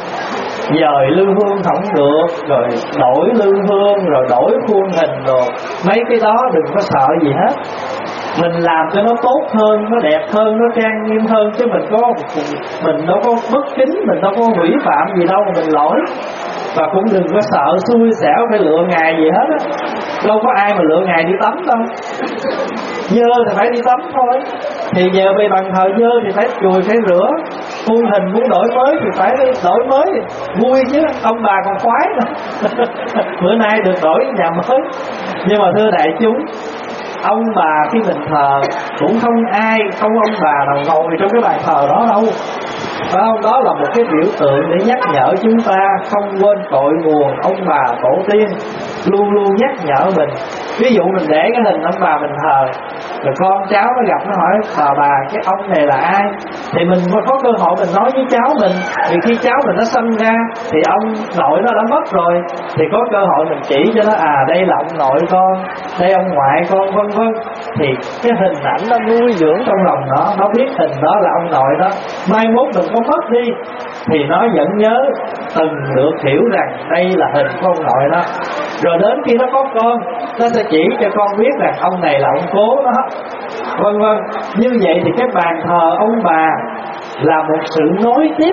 Dời lư hương không được, rồi đổi lư hương, rồi đổi khuôn hình rồi, mấy cái đó đừng có sợ gì hết. Mình làm cho nó tốt hơn, nó đẹp hơn, nó trang nghiêm hơn, chứ mình có mình đâu có bất kính, mình đâu có hủy phạm gì đâu mà mình lỗi. Và cũng đừng có sợ xui xẻo phải lựa ngày gì hết á. Đâu có ai mà lựa ngày đi tắm đâu. Dơ thì phải đi tắm thôi, thì giờ về bằng thờ dơ thì phải chùi phải rửa. Khuôn hình muốn đổi mới thì phải đổi mới, vui chứ, ông bà còn khoái nữa. Bữa nay được đổi nhà mới. Nhưng mà thưa đại chúng, ông bà khi mình thờ cũng không ai, không ông bà nào ngồi trong cái bàn thờ đó đâu, phải không? Đó là một cái biểu tượng để nhắc nhở chúng ta không quên cội nguồn ông bà tổ tiên, luôn luôn nhắc nhở mình. Ví dụ mình để cái hình ông bà mình thờ, rồi con cháu nó gặp nó hỏi bà bà cái ông này là ai, thì mình có cơ hội mình nói với cháu mình. Vì khi cháu mình nó sinh ra thì ông nội nó đã mất rồi, thì có cơ hội mình chỉ cho nó, à đây là ông nội con, đây ông ngoại con, vân vân. Thì cái hình ảnh nó nuôi dưỡng trong lòng nó, nó biết hình đó là ông nội đó. Mai mốt mình có mất đi thì nó vẫn nhớ từng được hiểu rằng đây là hình của ông nội đó. Rồi đến khi nó có con, nó sẽ chỉ cho con biết rằng ông này là ông cố đó, vân vân. Như vậy thì cái bàn thờ ông bà là một sự nối tiếp,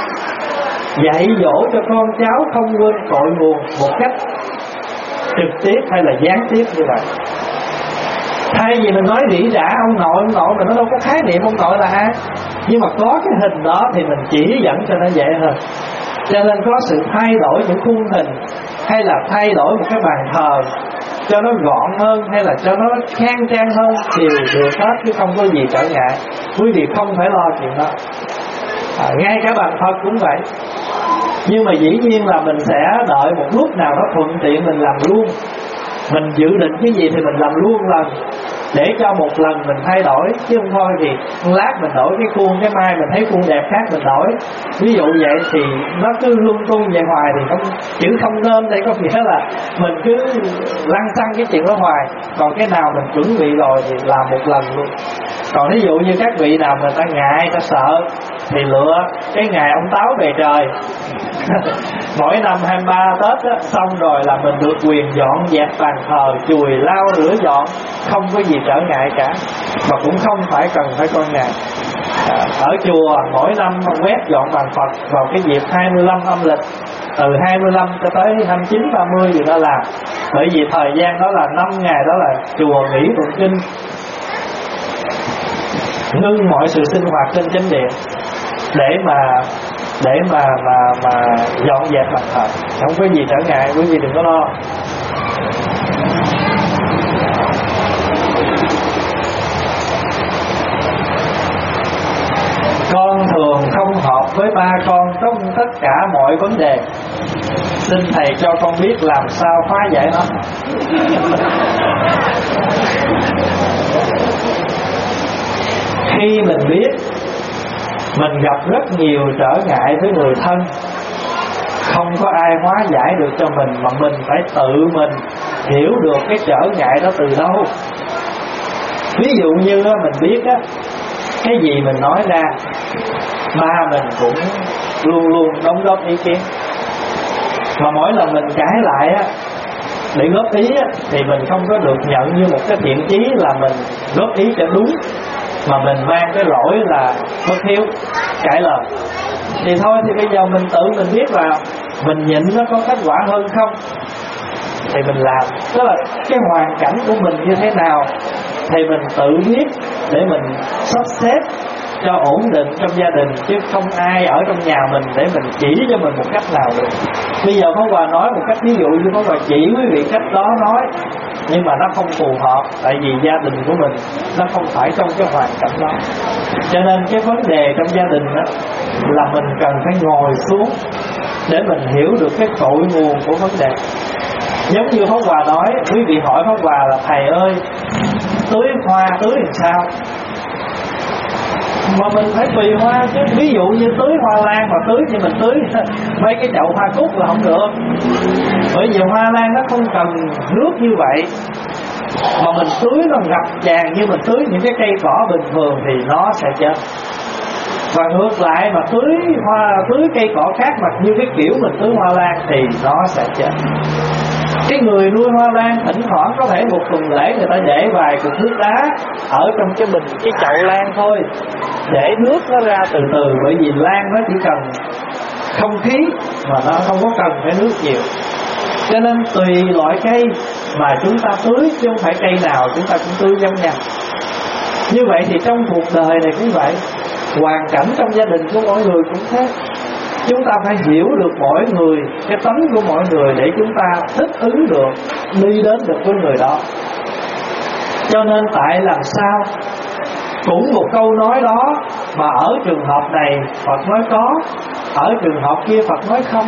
dạy dỗ cho con cháu không quên cội nguồn một cách trực tiếp hay là gián tiếp như vậy. Thay vì mình nói rỉ rả ông nội, ông nội mình nó đâu có khái niệm ông nội là ai. Nhưng mà có cái hình đó thì mình chỉ dẫn cho nó dễ hơn. Cho nên có sự thay đổi những khuôn hình, hay là thay đổi một cái bàn thờ cho nó gọn hơn, hay là cho nó khang trang hơn, đều được hết, chứ không có gì trở ngại. Quý vị không phải lo chuyện đó. À, ngay cả bàn Phật cũng vậy. Nhưng mà dĩ nhiên là mình sẽ đợi một lúc nào đó thuận tiện mình làm luôn. Mình dự định cái gì thì mình làm luôn lần. để cho một lần mình thay đổi, chứ không thôi thì lát mình đổi cái khuôn, cái mai mình thấy khuôn đẹp khác mình đổi. Ví dụ vậy thì nó cứ lung tung vậy hoài thì không, chữ không nên đây có nghĩa là mình cứ lăng xăng cái chuyện đó hoài. Còn cái nào mình chuẩn bị rồi thì làm một lần luôn. Còn ví dụ như các vị nào người ta ngại, ta sợ thì lựa cái ngày ông Táo về trời mỗi năm hai mươi ba Tết á, xong rồi là mình được quyền dọn dẹp bàn thờ, chùi lau rửa dọn, không có gì trở ngại cả, mà cũng không phải cần phải coi ngày. À, ở chùa mỗi năm quét dọn bàn Phật vào cái dịp hai mươi lăm âm lịch, từ hai mươi lăm cho tới hai mươi chín, ba mươi gì đó làm. Bởi vì thời gian đó là năm ngày đó là chùa nghỉ tụng kinh, ngưng mọi sự sinh hoạt trên chánh điện để mà để mà mà mà dọn dẹp bàn thờ, không có gì trở ngại, quý vị đừng có lo. Con thường không hợp với ba con trong tất cả mọi vấn đề, xin thầy cho con biết làm sao phá giải nó. Khi mình biết mình gặp rất nhiều trở ngại với người thân, không có ai hóa giải được cho mình, mà mình phải tự mình hiểu được cái trở ngại đó từ đâu. Ví dụ như mình biết á, cái gì mình nói ra ba mình cũng luôn luôn đóng góp ý kiến, mà mỗi lần mình cãi lại á để góp ý á, thì mình không có được nhận như một cái thiện chí là mình góp ý cho đúng, mà mình mang cái lỗi là bất hiếu, cãi lời. Thì thôi thì bây giờ mình tự mình biết là mình nhịn nó có kết quả hơn không thì mình làm. Tức là cái hoàn cảnh của mình như thế nào thì mình tự biết để mình sắp xếp cho ổn định trong gia đình, chứ không ai ở trong nhà mình để mình chỉ cho mình một cách nào được. Bây giờ Pháp Hòa nói một cách ví dụ như Pháp Hòa chỉ quý vị cách đó nói, nhưng mà nó không phù hợp, tại vì gia đình của mình nó không phải trong cái hoàn cảnh đó. Cho nên cái vấn đề trong gia đình đó là mình cần phải ngồi xuống để mình hiểu được cái cội nguồn của vấn đề. Giống như Pháp Hòa nói, quý vị hỏi Pháp Hòa là thầy ơi, tưới hoa tưới làm sao? Mà mình phải tùy hoa chứ. Ví dụ như tưới hoa lan mà tưới thì mình tưới mấy cái chậu hoa cúc là không được. Bởi vì hoa lan nó không cần nước như vậy, mà mình tưới nó ngập tràn như mình tưới những cái cây cỏ bình thường thì nó sẽ chết. Và ngược lại mà tưới hoa, tưới cây cỏ khác mà như cái kiểu mình tưới hoa lan thì nó sẽ chết. Cái người nuôi hoa lan thỉnh thoảng có thể một tuần lễ người ta để vài cục nước đá ở trong cái bình, cái chậu lan thôi, để nước nó ra từ từ. Bởi vì lan nó chỉ cần không khí mà nó không có cần phải nước nhiều. Cho nên tùy loại cây mà chúng ta tưới, chứ không phải cây nào chúng ta cũng tưới giống nhau. Như vậy thì trong cuộc đời này cũng vậy, hoàn cảnh trong gia đình của mỗi người cũng thế. Chúng ta phải hiểu được mỗi người, cái tánh của mỗi người để chúng ta thích ứng được, đi đến được với người đó. Cho nên tại làm sao cũng một câu nói đó mà ở trường hợp này Phật nói có, ở trường hợp kia Phật nói không.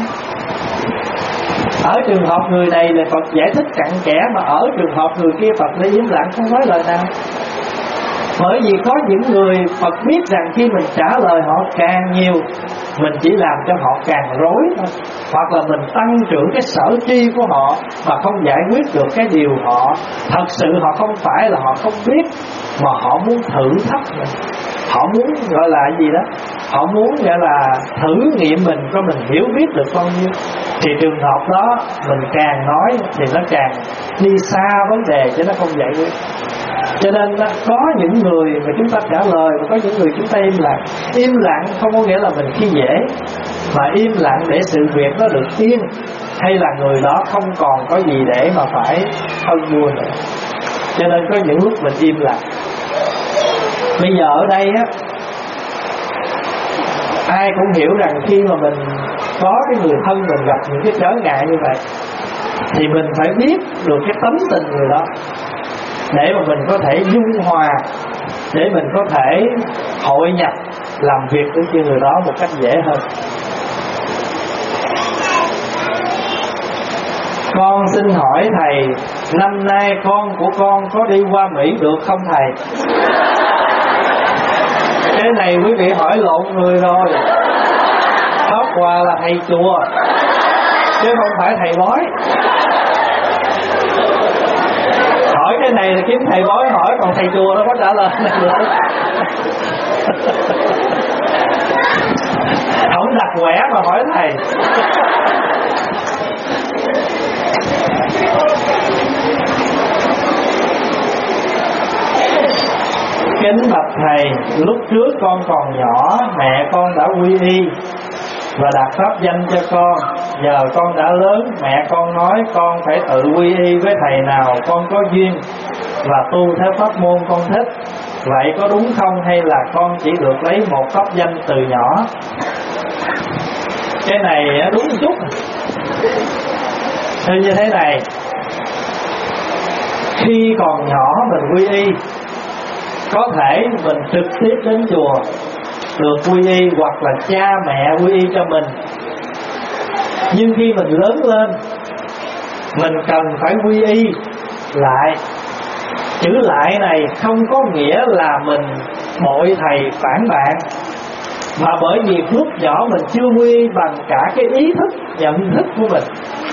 Ở trường hợp người này là Phật giải thích cặn kẽ, mà ở trường hợp người kia Phật để im lặng không nói lời nào. Bởi vì có những người Phật biết rằng khi mình trả lời họ càng nhiều, mình chỉ làm cho họ càng rối thôi. Hoặc là mình tăng trưởng cái sở tri của họ mà không giải quyết được cái điều họ thật sự họ không phải là họ không biết, mà họ muốn thử thách mình. Họ muốn gọi là gì đó, họ muốn gọi là thử nghiệm mình coi mình hiểu biết được bao nhiêu. Thì trường hợp đó mình càng nói thì nó càng đi xa vấn đề chứ nó không giải quyết. Cho nên có những người mà chúng ta trả lời, và có những người chúng ta im lặng. Im lặng không có nghĩa là mình khi dễ, mà im lặng để sự việc nó được yên, hay là người đó không còn có gì để mà phải phân bua nữa. Cho nên có những lúc mình im lặng. Bây giờ ở đây á, ai cũng hiểu rằng khi mà mình có cái người thân mình gặp những cái trở ngại như vậy, thì mình phải biết được cái tánh tình người đó, để mà mình có thể dung hòa, để mình có thể hội nhập làm việc với người đó một cách dễ hơn. Con xin hỏi thầy, năm nay con của con có đi qua Mỹ được không thầy? Cái này quý vị hỏi lộn người rồi. Pháp Hòa là thầy chùa chứ không phải thầy bói. Hỏi cái này là kiếm thầy bói hỏi, còn thầy chùa nó có trả lời này được. Không đặt quẻ mà hỏi thầy. Kính bạch thầy, lúc trước con còn nhỏ, mẹ con đã quy y và đặt pháp danh cho con. Giờ con đã lớn, mẹ con nói con phải tự quy y với thầy nào con có duyên và tu theo pháp môn con thích. Vậy có đúng không, hay là con chỉ được lấy một pháp danh từ nhỏ? Cái này đúng chút. Thì như thế này, khi còn nhỏ mình quy y, có thể mình trực tiếp đến chùa được quy y, hoặc là cha mẹ quy y cho mình. Nhưng khi mình lớn lên, mình cần phải quy y lại. Chữ lại này không có nghĩa là mình bội thầy phản bạn, mà bởi vì lúc nhỏ mình chưa quy y bằng cả cái ý thức, nhận thức của mình,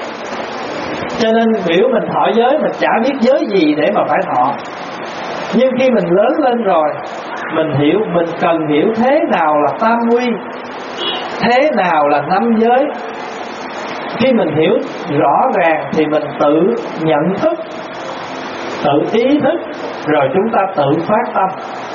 cho nên biểu mình thọ giới mình chả biết giới gì để mà phải thọ. Nhưng khi mình lớn lên rồi, mình hiểu, mình cần hiểu thế nào là tam quy, thế nào là năm giới. Khi mình hiểu rõ ràng thì mình tự nhận thức, tự ý thức, rồi chúng ta tự phát tâm.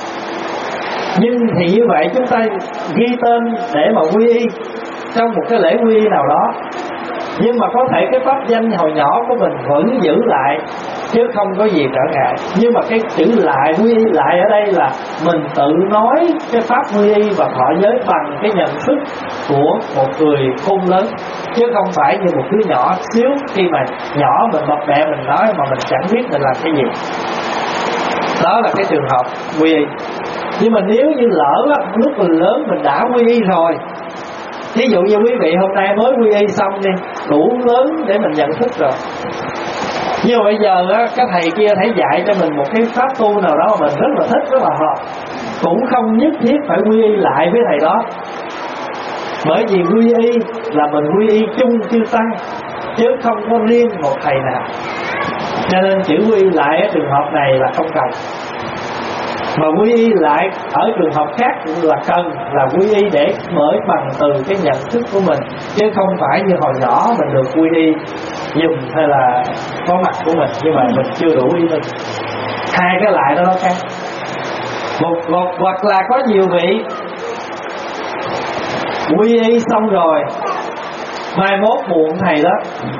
Nhưng thì như vậy chúng ta ghi tên để mà quy y trong một cái lễ quy y nào đó, nhưng mà có thể cái pháp danh hồi nhỏ của mình vẫn giữ lại chứ không có gì trở ngại. Nhưng mà cái chữ lại, quy y lại ở đây là mình tự nói cái pháp quy y và thọ giới bằng cái nhận thức của một người khôn lớn, chứ không phải như một đứa nhỏ xíu. Khi mà nhỏ mình bập bẹ mình nói mà mình chẳng biết mình làm cái gì. Đó là cái trường hợp quy y. Nhưng mà nếu như lỡ á, lúc mình lớn mình đã quy y rồi, ví dụ như quý vị hôm nay mới quy y xong đi, đủ lớn để mình nhận thức rồi, nhưng mà bây giờ á, cái thầy kia thấy dạy cho mình một cái pháp tu nào đó mà mình rất là thích, rất là hợp, cũng không nhất thiết phải quy y lại với thầy đó. Bởi vì quy y là mình quy y chung chư tăng, chứ không có riêng một thầy nào. Cho nên chữ quy y lại ở trường hợp này là không cần. Mà quy y lại ở trường hợp khác cũng là cần, là quy y để bởi bằng từ cái nhận thức của mình, chứ không phải như hồi nhỏ mình được quy y dùng hay là có mặt của mình, nhưng mà mình chưa đủ ý mình. Hai cái lại đó nó khác. Một, một hoặc là có nhiều vị quy y xong rồi mai mốt buồn thầy đó,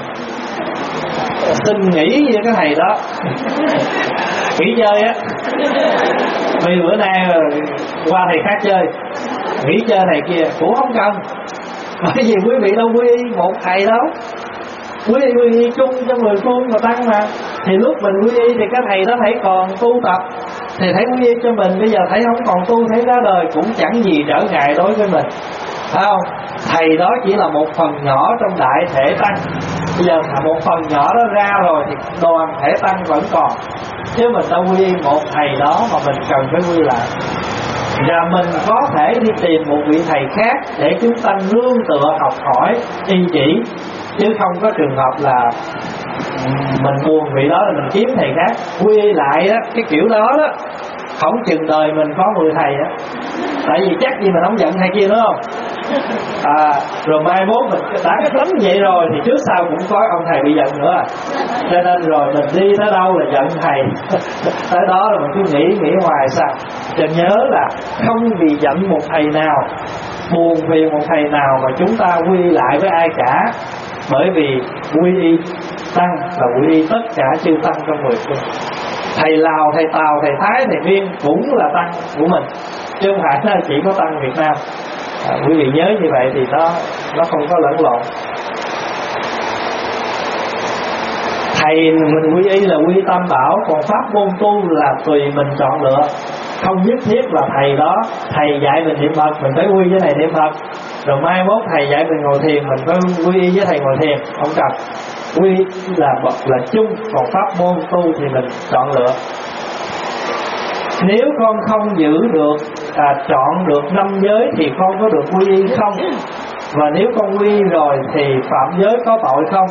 xin nghỉ với cái thầy đó, nghỉ chơi á, vì bữa nay qua thầy khác chơi, nghỉ chơi thầy kia cũng không cần. Bởi vì quý vị đâu quy y một thầy đâu, quy y quy y chung cho mười phương và tăng mà. Thì lúc mình quy y thì cái thầy đó thầy còn tu tập, thì thầy quy y cho mình. Bây giờ thầy không còn tu, thầy ra đời cũng chẳng gì trở ngại đối với mình, phải không? Thầy đó chỉ là một phần nhỏ trong đại thể tăng. Bây giờ một phần nhỏ đó ra rồi thì đoàn thể tăng vẫn còn, chứ mình đâu quy y một thầy đó mà mình cần phải quy lại. Và mình có thể đi tìm một vị thầy khác để chúng ta nương tựa học hỏi y chỉ, chứ không có trường hợp là mình buồn vị đó là mình kiếm thầy khác. Quy y lại á, cái kiểu đó đó không chừng đời mình có mười thầy á, tại vì chắc gì mình không giận thầy kia nữa không. À, rồi mai mốt mình đã cái tánh vậy rồi thì trước sau cũng có ông thầy bị giận nữa. Cho nên rồi mình đi tới đâu là giận thầy tới đó là mình cứ nghĩ nghĩ hoài sao. Cho nhớ là không vì giận một thầy nào, buồn phiền một thầy nào mà chúng ta quy lại với ai cả. Bởi vì quy y tăng là quy y tất cả chư tăng trong mười phương. Thầy Lào, thầy Tàu, thầy Thái, thầy Viên cũng là tăng của mình, chứ không phải chỉ có tăng Việt Nam. À, quý vị nhớ như vậy thì nó nó không có lẫn lộn. Thầy mình quy y là quy tam bảo, còn pháp môn tu là tùy mình chọn lựa. Không nhất thiết là thầy đó, thầy dạy mình niệm Phật mình phải quy với thầy niệm Phật, rồi mai mốt thầy dạy mình ngồi thiền mình phải quy y với thầy ngồi thiền, không cần. quy là bậc là chung, còn pháp môn tu thì mình chọn lựa. Nếu con không giữ được à, chọn được năm giới thì con có được quy y không? Và nếu con quy y rồi thì phạm giới có tội không?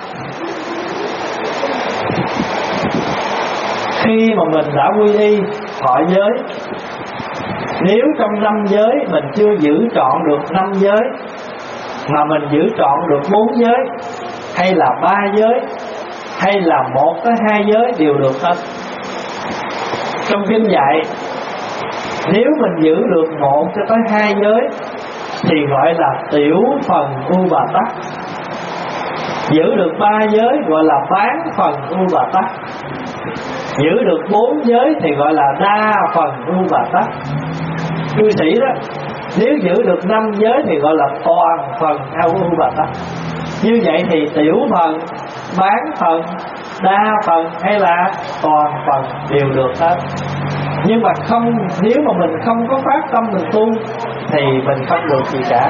Khi mà mình đã quy y thọ giới, nếu trong năm giới mình chưa giữ chọn được năm giới, mà mình giữ chọn được bốn giới, hay là ba giới, hay là một tới hai giới đều được hết. Trong kinh dạy, nếu mình giữ được một cho tới hai giới thì gọi là tiểu phần u bà tắc. Giữ được ba giới gọi là bán phần u bà tắc. Giữ được bốn giới thì gọi là đa phần u bà tắc. Cư sĩ đó, nếu giữ được năm giới thì gọi là toàn phần u bà tắc. Như vậy thì tiểu phần, bán phần, đa phần hay là toàn phần đều được hết. Nhưng mà không, nếu mà mình không có phát tâm mình tu thì mình không được gì cả.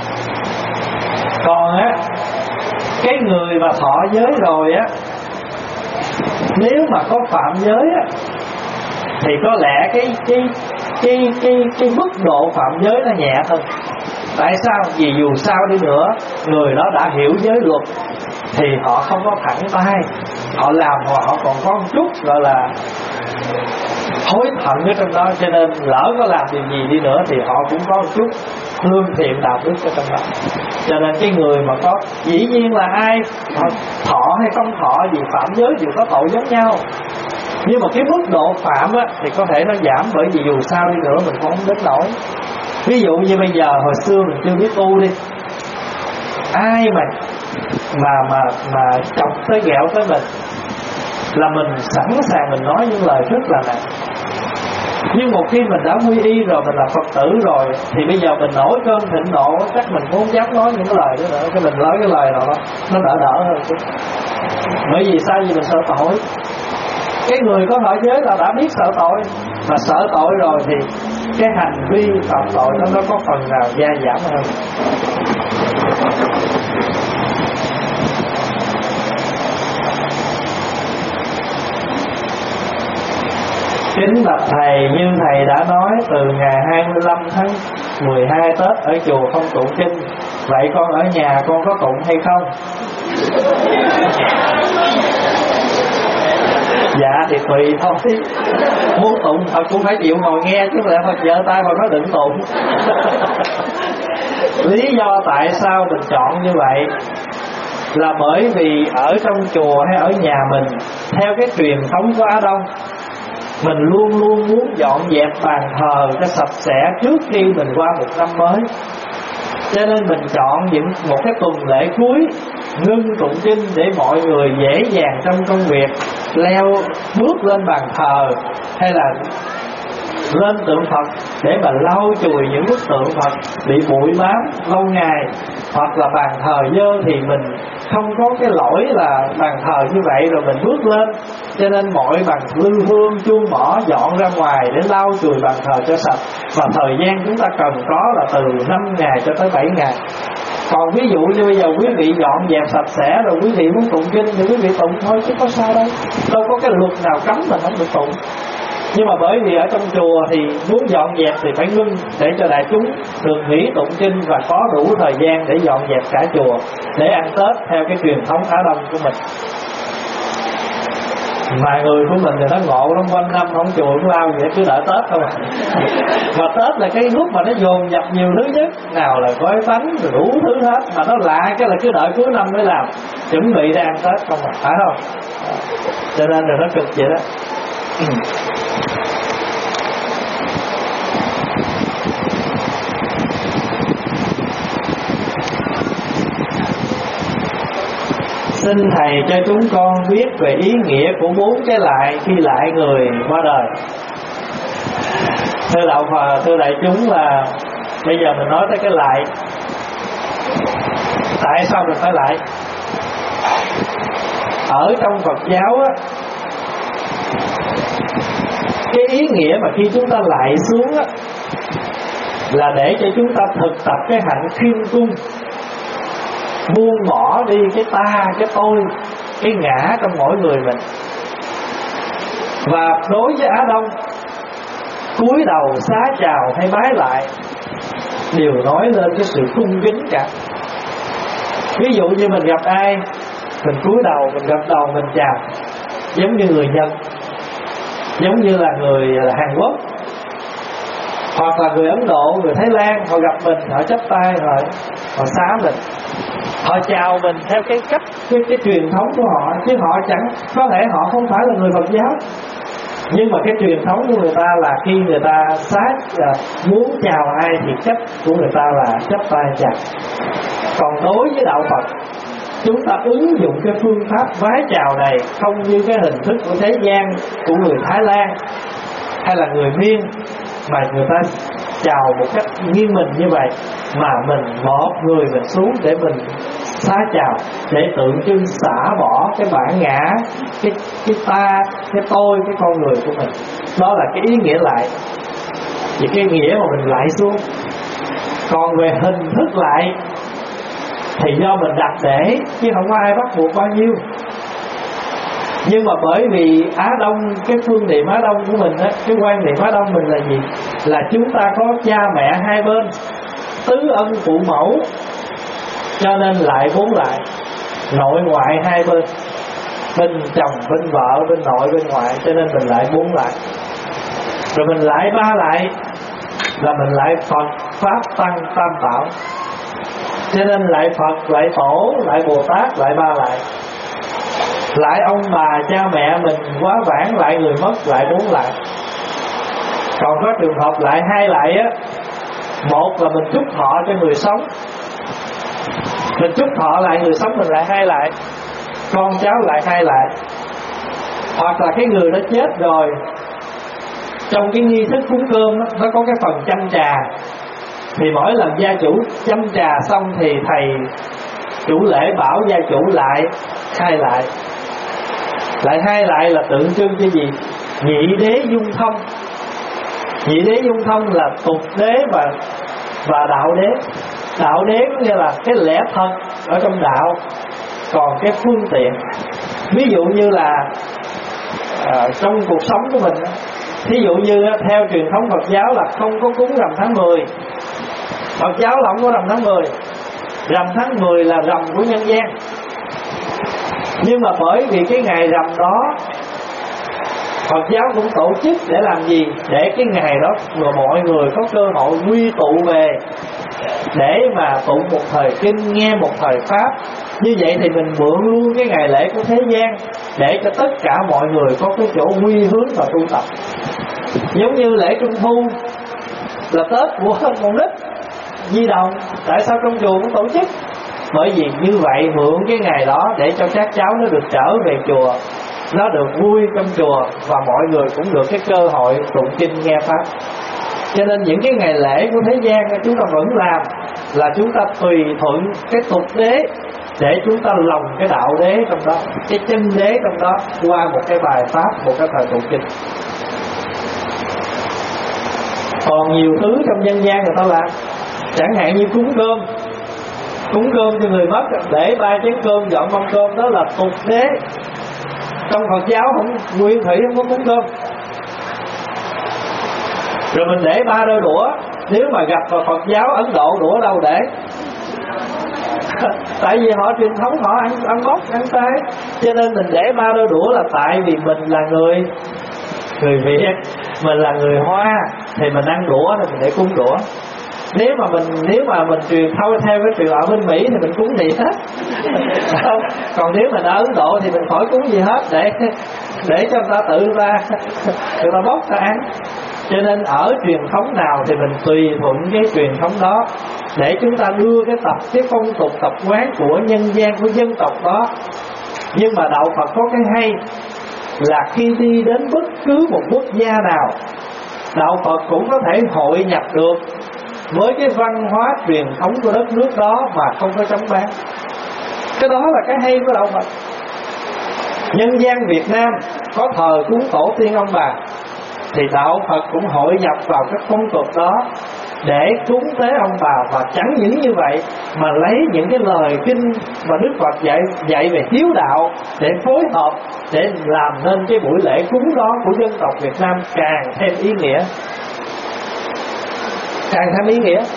Còn á, cái người mà thọ giới rồi á, nếu mà có phạm giới á, thì có lẽ cái cái cái cái cái mức độ phạm giới nó nhẹ hơn. Tại sao? Vì dù sao đi nữa, người đó đã hiểu giới luật thì họ không có thẳng tay, họ làm họ, họ còn có một chút gọi là hối hận ở trong đó, cho nên lỡ có làm điều gì đi nữa thì họ cũng có một chút lương thiện đạo đức ở trong đó. Cho nên cái người mà có, dĩ nhiên là ai thọ hay không thọ gì phạm giới đều có tội giống nhau, nhưng mà cái mức độ phạm á, thì có thể nó giảm, bởi vì dù sao đi nữa mình không đến nổi. Ví dụ như bây giờ hồi xưa mình chưa biết tu đi, ai mà mà mà mà chọc tới ghẹo tới mình là mình sẵn sàng mình nói những lời rất là nặng. Nhưng một khi mình đã quy y rồi, mình là Phật tử rồi, thì bây giờ mình nổi cơn thịnh nộ, chắc mình không dám nói những cái lời đó nữa. Cái mình nói cái lời nào đó nó đỡ đỡ hơn chút. Bởi vì sao? Vì mình sợ tội. Cái người có thọ giới là đã biết sợ tội, mà sợ tội rồi thì cái hành vi phạm tội nó nó có phần nào gia giảm hơn. Kính bạch Thầy, như Thầy đã nói, từ ngày hai mươi lăm tháng mười hai Tết ở chùa không tụng kinh. Vậy con ở nhà con có tụng hay không? Dạ thì tùy thôi. Muốn tụng thật cũng phải chịu ngồi nghe, chứ lại thôi vợ tay mà nói đừng tụng. Lý do tại sao mình chọn như vậy là bởi vì ở trong chùa hay ở nhà mình, theo cái truyền thống của Á Đông, mình luôn luôn muốn dọn dẹp bàn thờ cho sạch sẽ trước khi mình qua một năm mới. Cho nên mình chọn những một cái tuần lễ cuối ngưng tụng kinh để mọi người dễ dàng trong công việc leo bước lên bàn thờ hay là lên tượng Phật để mà lau chùi những bức tượng Phật bị bụi bám lâu ngày, hoặc là bàn thờ dơ thì mình không có cái lỗi là bàn thờ như vậy rồi mình bước lên. Cho nên mọi bàn lư hương chuông mỏ dọn ra ngoài để lau chùi bàn thờ cho sạch. Và thời gian chúng ta cần có là từ năm ngày cho tới bảy ngày. Còn ví dụ như bây giờ quý vị dọn dẹp sạch sẽ rồi quý vị muốn tụng kinh thì quý vị tụng thôi, chứ có sao đâu. Đâu có cái luật nào cấm mình không được tụng. Nhưng mà bởi vì ở trong chùa thì muốn dọn dẹp thì phải ngưng để cho đại chúng được nghỉ tụng kinh và có đủ thời gian để dọn dẹp cả chùa để ăn Tết theo cái truyền thống Á Đông của mình. Mà người của mình thì nó ngộ lắm, quanh năm không chùa cũng lao vậy, cứ đợi Tết thôi. Mà Tết là cái lúc mà nó dồn dập nhiều thứ nhất, nào là gói bánh rồi đủ thứ hết, mà nó lạ cái là cứ đợi cuối năm mới làm, chuẩn bị để ăn Tết không, phải không? Cho nên là nó cực vậy đó. Xin Thầy cho chúng con biết về ý nghĩa của bốn cái lại khi lại người qua đời. Thưa đạo Phật, thưa đại chúng, là bây giờ mình nói tới cái lại. Tại sao mình phải lại? Ở trong Phật giáo á, cái ý nghĩa mà khi chúng ta lại xuống á, là để cho chúng ta thực tập cái hạnh khiêm cung, buông bỏ đi cái ta, cái tôi, cái ngã trong mỗi người mình. Và đối với Á Đông, cúi đầu xá chào hay bái lại đều nói lên cái sự cung kính cả. Ví dụ như mình gặp ai, mình cúi đầu, mình gật đầu, mình chào, giống như người dân, giống như là người Hàn Quốc, hoặc là người Ấn Độ, người Thái Lan. Họ gặp mình, họ chắp tay, họ, họ xá mình, họ chào mình theo cái cách, cái, cái truyền thống của họ. Chứ họ chẳng, có thể họ không phải là người Phật giáo, nhưng mà cái truyền thống của người ta là khi người ta sát là muốn chào ai thì cách của người ta là chắp tay chào. Còn đối với đạo Phật, chúng ta ứng dụng cái phương pháp vái chào này không như cái hình thức của thế gian của người Thái Lan hay là người Miên, mà người ta chào một cách nghiêng mình như vậy, mà mình bỏ người mình xuống để mình xá chào, để tượng trưng xả bỏ cái bản ngã, cái cái ta, cái tôi, cái con người của mình. Đó là cái ý nghĩa lại, vì cái nghĩa mà mình lại xuống. Còn về hình thức lại thì do mình đặt để, chứ không có ai bắt buộc bao nhiêu. Nhưng mà bởi vì Á Đông, cái phương niệm Á Đông của mình á, cái quan niệm Á Đông mình là gì? Là chúng ta có cha mẹ hai bên, tứ ân phụ mẫu, cho nên lại bốn lại, nội ngoại hai bên, bên chồng, bên vợ, bên nội, bên ngoại, cho nên mình lại bốn lại. Rồi mình lại ba lại là mình lại Phật, Pháp, Tăng, Tam Bảo. Cho nên lại Phật, lại Tổ, lại Bồ Tát, lại ba lại. Lại ông bà, cha mẹ mình quá vãng, lại người mất, lại bốn lại. Còn có trường hợp lại hai lại á, một là mình chúc thọ cho người sống, mình chúc thọ lại người sống, mình lại hai lại, con cháu lại hai lại. Hoặc là cái người đã chết rồi, trong cái nghi thức cúng cơm đó, nó có cái phần chăm trà, thì mỗi lần gia chủ chăm trà xong thì thầy chủ lễ bảo gia chủ lại hai lại. Lại hai lại là tượng trưng cho gì? Nhị đế dung thông. Nhị đế dung thông là tục đế và và đạo đế. Đạo đế có nghĩa là cái lẽ thật ở trong đạo, còn cái phương tiện. Ví dụ như là à, trong cuộc sống của mình, thí dụ như theo truyền thống Phật giáo là không có cúng rằm tháng mười. Phật giáo là không có rằm tháng mười. Rằm tháng mười là rằm của nhân gian. Nhưng mà bởi vì cái ngày rằm đó, Phật giáo cũng tổ chức để làm gì? Để cái ngày đó mà mọi người có cơ hội quy tụ về, để mà tụng một thời kinh, nghe một thời Pháp. Như vậy thì mình mượn luôn cái ngày lễ của thế gian, để cho tất cả mọi người có cái chỗ quy hướng và tu tập. Giống như lễ Trung Thu là Tết của con nít Di Đồng, tại sao trong chùa cũng tổ chức? Bởi vì như vậy mượn cái ngày đó để cho các cháu nó được trở về chùa, nó được vui trong chùa, và mọi người cũng được cái cơ hội tụng kinh nghe Pháp. Cho nên những cái ngày lễ của thế gian chúng ta vẫn làm, là chúng ta tùy thuận cái tục đế để chúng ta lồng cái đạo đế trong đó, cái chân đế trong đó qua một cái bài Pháp, một cái thời tụng kinh. Còn nhiều thứ trong dân gian người ta làm, chẳng hạn như cúng cơm. Cúng cơm cho người mất, để ba chén cơm, dọn mâm cơm, đó là tục đế. Trong Phật giáo không, nguyên thủy không có cúng cơm. Rồi mình để ba đôi đũa, nếu mà gặp vào Phật giáo Ấn Độ đũa đâu để? Tại vì họ truyền thống họ ăn ăn bốc, ăn tay, cho nên mình để ba đôi đũa là tại vì mình là người người Việt, mình là người Hoa, thì mình ăn đũa thì mình để cúng đũa. Nếu mà mình nếu mà mình truyền thôi theo cái truyền ở bên Mỹ thì mình cúng gì hết. Không. Còn nếu mình ở Ấn Độ thì mình khỏi cúng gì hết, để để cho người ta tự ra người ta bốc ra ăn. Cho nên ở truyền thống nào thì mình tùy thuận cái truyền thống đó, để chúng ta đưa cái tập cái phong tục tập quán của nhân gian, của dân tộc đó. Nhưng mà đạo Phật có cái hay là khi đi đến bất cứ một quốc gia nào, đạo Phật cũng có thể hội nhập được với cái văn hóa truyền thống của đất nước đó mà không có chống bán. Cái đó là cái hay của đạo Phật. Nhân gian Việt Nam có thờ cúng tổ tiên ông bà, thì đạo Phật cũng hội nhập vào cái phong tục đó, để cúng tế ông bà. Và chẳng những như vậy mà lấy những cái lời kinh mà Đức Phật dạy dạy về hiếu đạo để phối hợp, để làm nên cái buổi lễ cúng đó của dân tộc Việt Nam càng thêm ý nghĩa, càng thêm ý nghĩa.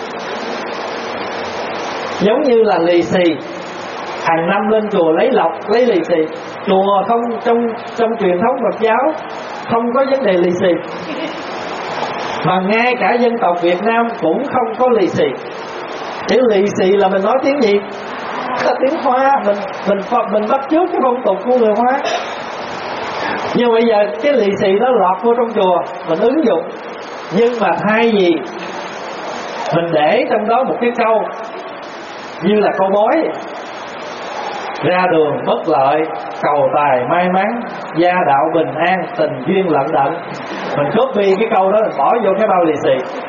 Giống như là lì xì, hàng năm lên chùa lấy lộc, lấy lì xì. Chùa không, trong trong truyền thống Phật giáo không có vấn đề lì xì, mà ngay cả dân tộc Việt Nam cũng không có lì xì. Chữ lì xì là mình nói tiếng gì? Là tiếng Hoa. Mình mình mình bắt chước cái phong tục của người Hoa. Nhưng bây giờ cái lì xì nó lọt vô trong chùa, mình ứng dụng. Nhưng mà thay vì mình để trong đó một cái câu như là câu bói: ra đường bất lợi, cầu tài may mắn, gia đạo bình an, tình duyên lận đận, mình copy cái câu đó, mình bỏ vô cái bao lì xì.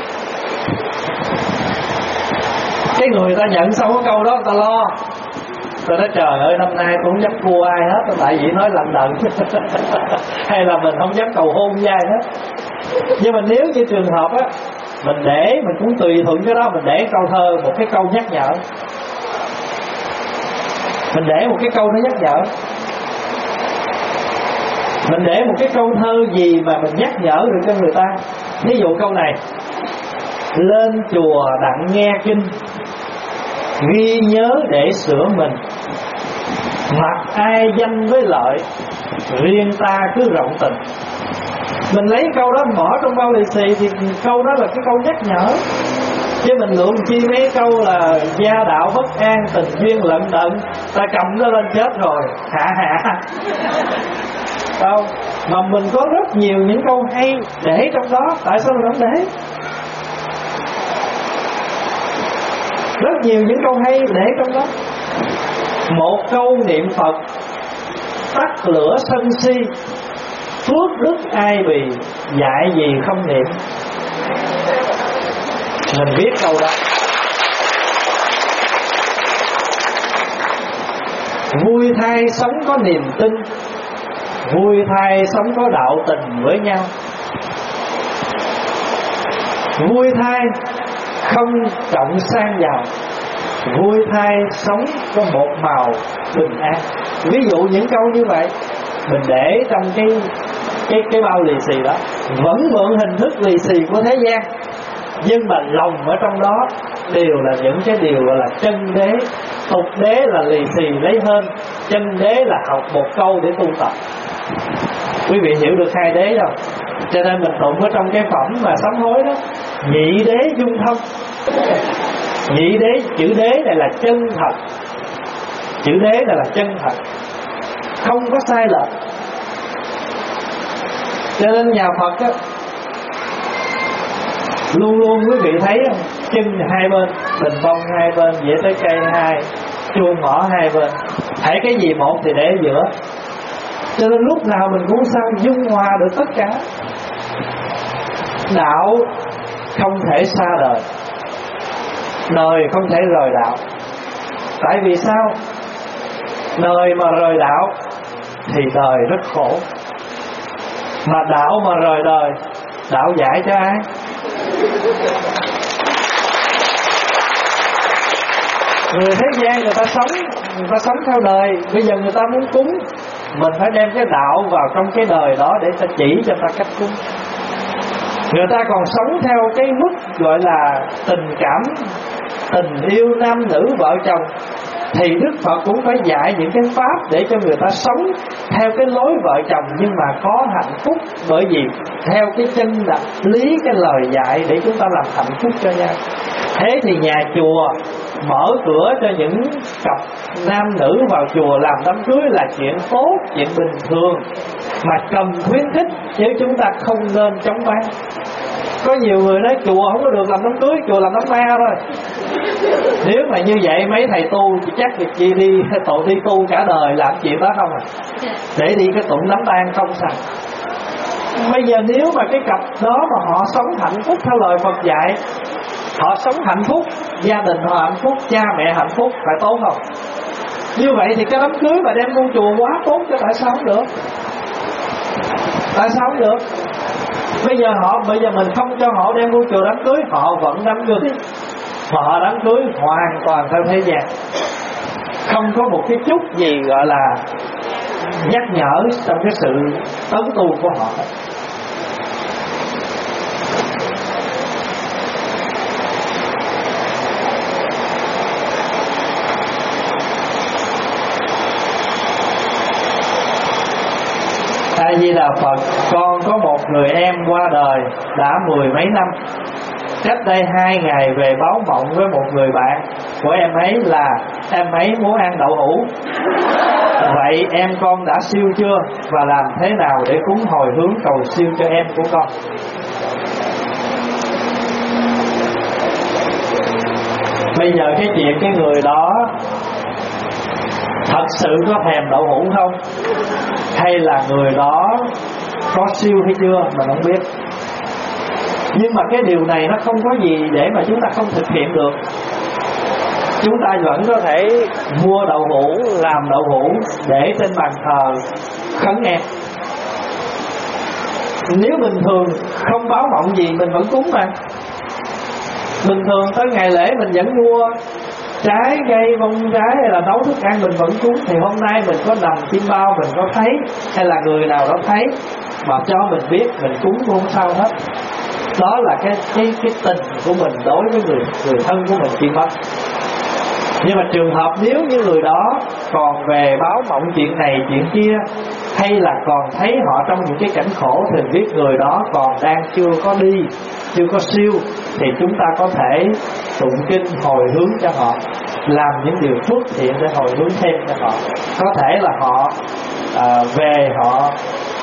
Cái người ta nhận xong cái câu đó, người ta lo. Tôi nói trời ơi, năm nay tôi không dám cua ai hết, tại vì nói lận đận. Hay là mình không dám cầu hôn với ai hết. Nhưng mà nếu như trường hợp á, mình để, mình cũng tùy thuận cái đó, mình để câu thơ, một cái câu nhắc nhở. Mình để một cái câu nó nhắc nhở. Mình để một cái câu thơ gì mà mình nhắc nhở được cho người ta. Ví dụ câu này: lên chùa đặng nghe kinh, ghi nhớ để sửa mình, mặc ai danh với lợi, riêng ta cứ rộng tình. Mình lấy câu đó bỏ trong bao lì xì thì câu đó là cái câu nhắc nhở. Chứ mình lượng chi mấy câu là gia đạo bất an, tình duyên lận đận, ta cầm nó lên chết rồi, hạ hạ. Đâu mà mình có rất nhiều những câu hay để trong đó, tại sao mình không để? Rất nhiều những câu hay để trong đó. Một câu niệm Phật tắt lửa sân si, phước đức ai bì, dạy gì không niệm. Mình biết câu đó. Vui thay sống có niềm tin, vui thay sống có đạo tình với nhau. Vui thay không trọng sang giàu, vui thay sống có một màu bình an. Ví dụ những câu như vậy mình để trong cái cái cái bao lì xì đó, vẫn mượn hình thức lì xì của thế gian, nhưng mà lòng ở trong đó đều là những cái điều gọi là chân đế. Tục đế là lì xì lấy hơn, chân đế là học một câu để tu tập. Quý vị hiểu được hai đế không? Cho nên mình tụng ở trong cái phẩm mà sám hối đó: nhị đế dung thông. Nhị đế, chữ đế này là chân thật. Chữ đế này là chân thật, không có sai lệch. Cho nên nhà Phật á, luôn luôn quý vị thấy không? Chân hai bên, bình phong hai bên, dĩa trái cây hai, chuông mỏ hai bên. Hãy cái gì một thì để ở giữa. Cho nên lúc nào mình cũng sao dung hòa được tất cả. Đạo không thể xa đời, đời không thể rời đạo. Tại vì sao? Đời mà rời đạo thì đời rất khổ. Mà đạo mà rời đời, đạo giải cho ai? Người thế gian người ta sống, người ta sống theo đời. Bây giờ người ta muốn cúng, mình phải đem cái đạo vào trong cái đời đó để ta chỉ cho ta cách cúng. Người ta còn sống theo cái mức gọi là tình cảm, tình yêu nam nữ vợ chồng, thì Đức Phật cũng phải dạy những cái pháp để cho người ta sống theo cái lối vợ chồng nhưng mà có hạnh phúc. Bởi vì theo cái chân đạo lý, cái lời dạy để chúng ta làm hạnh phúc cho nhau. Thế thì nhà chùa mở cửa cho những cặp nam nữ vào chùa làm đám cưới là chuyện tốt, chuyện bình thường mà cần khuyến khích, chứ chúng ta không nên chống bán. Có nhiều người nói chùa không có được làm đám cưới, chùa làm đám ma thôi. Nếu mà như vậy mấy thầy tu thì chắc việc chi đi tội đi tu cả đời làm chuyện đó không à, để đi cái tụng đám tang không sao. Bây giờ nếu mà cái cặp đó mà họ sống hạnh phúc theo lời Phật dạy, họ sống hạnh phúc, gia đình họ hạnh phúc, cha mẹ hạnh phúc, phải tốt không? Như vậy thì cái đám cưới mà đem vô chùa quá tốt, chứ tại sao không được? Tại sao không được? Bây giờ họ bây giờ mình không cho họ đem vô chùa đám cưới, họ vẫn đám cưới, mà họ đám cưới hoàn toàn theo thế gian, không có một cái chút gì gọi là nhắc nhở trong cái sự tấn tu của họ. A Di Đà Phật, con có một người em qua đời đã mười mấy năm. Cách đây hai ngày về báo mộng với một người bạn của em ấy là em ấy muốn ăn đậu hũ. Vậy em con đã siêu chưa, và làm thế nào để cúng hồi hướng cầu siêu cho em của con? Bây giờ cái chuyện cái người đó thật sự có thèm đậu hũ không, hay là người đó có siêu hay chưa mà không biết. Nhưng mà cái điều này nó không có gì để mà chúng ta không thực hiện được. Chúng ta vẫn có thể mua đậu hũ, làm đậu hũ để trên bàn thờ khấn em. Nếu bình thường không báo mộng gì mình vẫn cúng mà. Bình thường tới ngày lễ mình vẫn mua trái cây, bông trái hay là nấu thức ăn mình vẫn cúng. Thì hôm nay mình có nằm chim bao mình có thấy, hay là người nào đó thấy mà cho mình biết, mình cúng cũng không sao hết. Đó là cái cái cái tình của mình đối với người người thân của mình khi mất. Nhưng mà trường hợp nếu như người đó còn về báo mộng chuyện này chuyện kia, hay là còn thấy họ trong những cái cảnh khổ, thì biết người đó còn đang chưa có đi, chưa có siêu, thì chúng ta có thể tụng kinh hồi hướng cho họ, làm những điều phước thiện để hồi hướng thêm cho họ. Có thể là họ à, về họ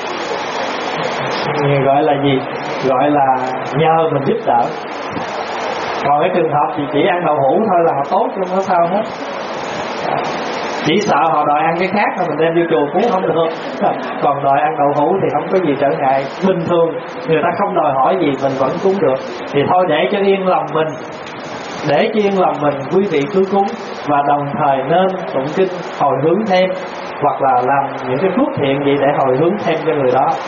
gọi là gì, gọi là nhờ mình giúp đỡ. Còn cái trường hợp thì chỉ ăn đậu hũ thôi là họ tốt, không có sao hết. Chỉ sợ họ đòi ăn cái khác mà mình đem vô chùa cũng không được. Còn đòi ăn đậu hũ thì không có gì trở ngại. Bình thường người ta không đòi hỏi gì mình vẫn cúng được. Thì thôi để cho yên lòng mình, để cho yên lòng mình, quý vị cứ cúng. Và đồng thời nên tụng kinh hồi hướng thêm, hoặc là làm những cái phước thiện gì để hồi hướng thêm cho người đó.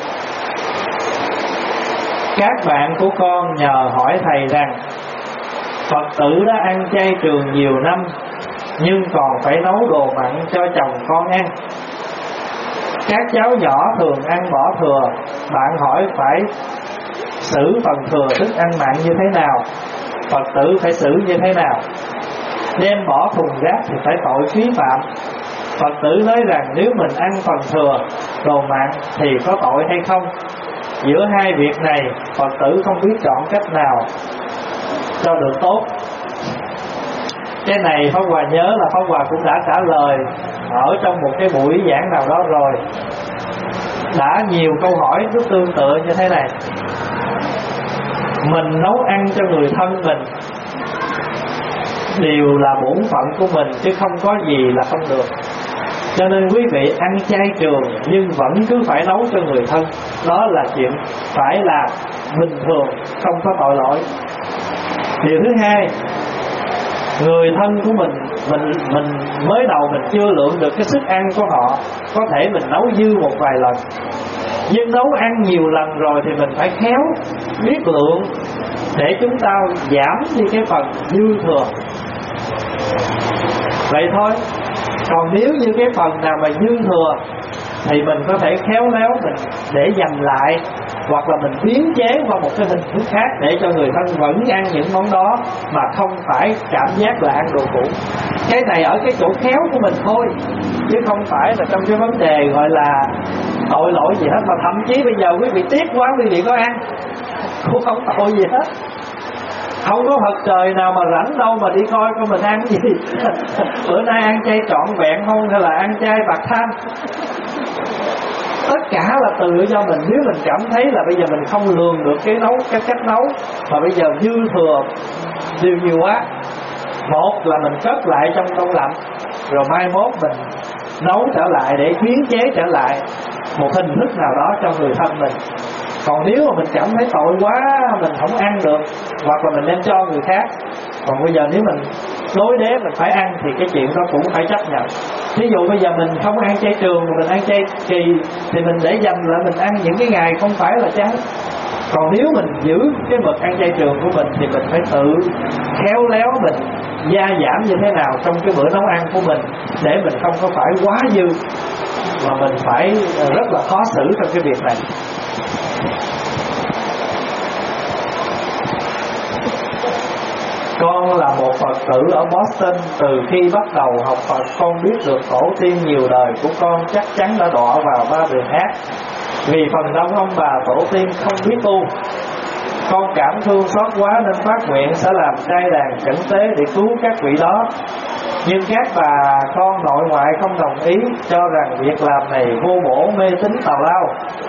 Các bạn của con nhờ hỏi thầy rằng Phật tử đã ăn chay trường nhiều năm, nhưng còn phải nấu đồ mặn cho chồng con ăn. Các cháu nhỏ thường ăn bỏ thừa, bạn hỏi phải xử phần thừa thức ăn mặn như thế nào, Phật tử phải xử như thế nào? Đem bỏ thùng rác thì phải tội phí phạm. Phật tử nói rằng nếu mình ăn phần thừa đồ mặn thì có tội hay không? Giữa hai việc này Phật tử không biết chọn cách nào cho được tốt. Cái này Pháp Hòa nhớ là Pháp Hòa cũng đã trả lời ở trong một cái buổi giảng nào đó rồi. Đã nhiều câu hỏi rất tương tự như thế này. Mình nấu ăn cho người thân mình đều là bổn phận của mình, chứ không có gì là không được. Cho nên quý vị ăn chay trường nhưng vẫn cứ phải nấu cho người thân, đó là chuyện phải là bình thường, không có tội lỗi. Điều thứ hai, người thân của mình, mình mình mới đầu mình chưa lượng được cái sức ăn của họ, có thể mình nấu dư một vài lần. Nhưng nấu ăn nhiều lần rồi thì mình phải khéo, biết lượng để chúng ta giảm đi cái phần dư thừa. Vậy thôi. Còn nếu như cái phần nào mà dư thừa thì mình có thể khéo léo mình để dành lại, hoặc là mình biến chế qua một cái hình thức khác để cho người thân vẫn ăn những món đó mà không phải cảm giác là ăn đồ cũ. Cái này ở cái chỗ khéo của mình thôi, chứ không phải là trong cái vấn đề gọi là tội lỗi gì hết. Mà thậm chí bây giờ quý vị tiếc quá, quý vị có ăn cũng không tội gì hết. Không có Phật trời nào mà rảnh đâu mà đi coi coi mình ăn gì. Bữa nay ăn chay trọn vẹn không, hay là ăn chay bạc tham. Tất cả là từ do mình. Nếu mình cảm thấy là bây giờ mình không lường được cái nấu, cái cách nấu, mà bây giờ dư thừa điều nhiều quá, một là mình cất lại trong đông lạnh, rồi mai mốt mình nấu trở lại để biến chế trở lại một hình thức nào đó cho người thân mình. Còn nếu mà mình cảm thấy tội quá, mình không ăn được, hoặc là mình đem cho người khác. Còn bây giờ nếu mình đối đế mình phải ăn thì cái chuyện đó cũng phải chấp nhận. Ví dụ bây giờ mình không ăn chay trường mà mình ăn chay kỳ, thì mình để dành lại mình ăn những cái ngày không phải là chay. Còn nếu mình giữ cái mực ăn chay trường của mình thì mình phải tự khéo léo mình gia giảm như thế nào trong cái bữa nấu ăn của mình, để mình không có phải quá dư mà mình phải rất là khó xử trong cái việc này. Con là một Phật tử ở Boston. Từ khi bắt đầu học Phật, con biết được tổ tiên nhiều đời của con chắc chắn đã đọa vào ba đường ác. Vì phần đông ông bà tổ tiên không biết tu, con cảm thương xót quá nên phát nguyện sẽ làm trai đàn chẩn tế để cứu các vị đó. Nhưng các bà con nội ngoại không đồng ý, cho rằng việc làm này vô bổ, mê tín tào lao.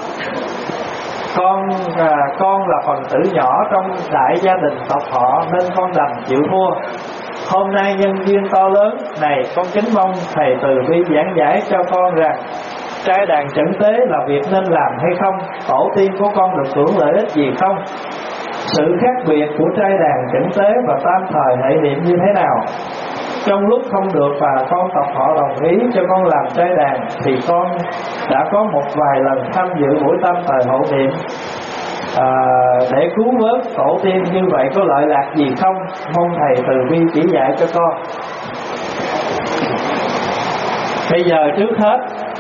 Con à, con là phần tử nhỏ trong đại gia đình tộc họ nên con đành chịu thua. Hôm nay nhân duyên to lớn này, con kính mong thầy từ bi giảng giải cho con rằng trai đàn chẩn tế là việc nên làm hay không, tổ tiên của con được hưởng lợi ích gì không, sự khác biệt của trai đàn chẩn tế và tam thời hệ niệm như thế nào. Trong lúc không được và con tộc họ đồng ý cho con làm trai đàn, thì con đã có một vài lần tham dự buổi tam thời hộ niệm à, để cứu vớt tổ tiên. Như vậy có lợi lạc gì không? Mong thầy từ bi chỉ dạy cho con. Bây giờ trước hết,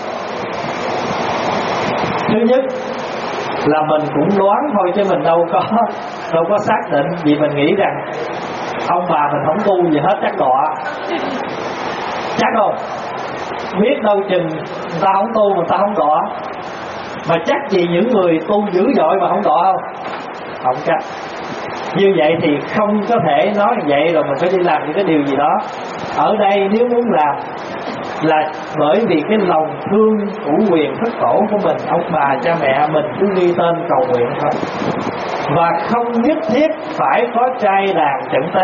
thứ nhất là mình cũng đoán thôi chứ mình đâu có đâu có xác định, vì mình nghĩ rằng ông bà mình không tu gì hết chắc đọa. Chắc không? Biết đâu chừng người ta không tu mà người ta không đọa. Mà chắc gì những người tu dữ dội mà không đọa không? Không chắc. Như vậy thì không có thể nói như vậy rồi mình phải đi làm những cái điều gì đó. Ở đây nếu muốn làm là bởi vì cái lòng thương của quyền thất tổ của mình, ông bà cha mẹ mình cứ ghi tên cầu nguyện thôi. Và không nhất thiết phải có trai đàn chẩn tế,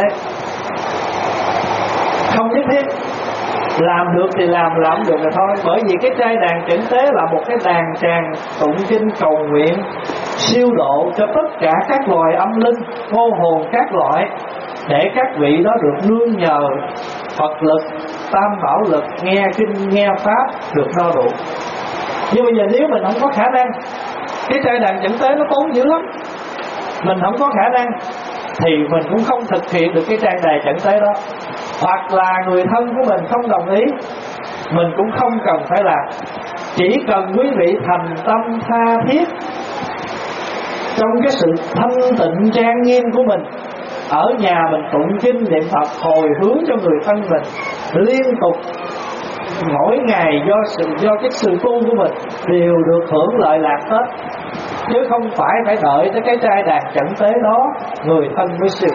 không nhất thiết. Làm được thì làm, làm được rồi thôi. Bởi vì cái trai đàn chẩn tế là một cái đàn tràng tụng kinh cầu nguyện siêu độ cho tất cả các loài âm linh, vô hồn các loại, để các vị đó được nương nhờ Phật lực, tam bảo lực, nghe kinh, nghe pháp được no đủ. Nhưng bây giờ nếu mình không có khả năng, cái trai đàn chẩn tế nó tốn dữ lắm, mình không có khả năng thì mình cũng không thực hiện được cái trai đàn chẩn tế đó. Hoặc là người thân của mình không đồng ý, mình cũng không cần phải làm. Chỉ cần quý vị thành tâm tha thiết trong cái sự thanh tịnh trang nghiêm của mình, ở nhà mình tụng kinh niệm Phật hồi hướng cho người thân mình liên tục mỗi ngày, do sự do cái sự tu của mình đều được hưởng lợi lạc hết, chứ không phải phải đợi tới cái trai đàn chẩn tế đó người thân mới siêu.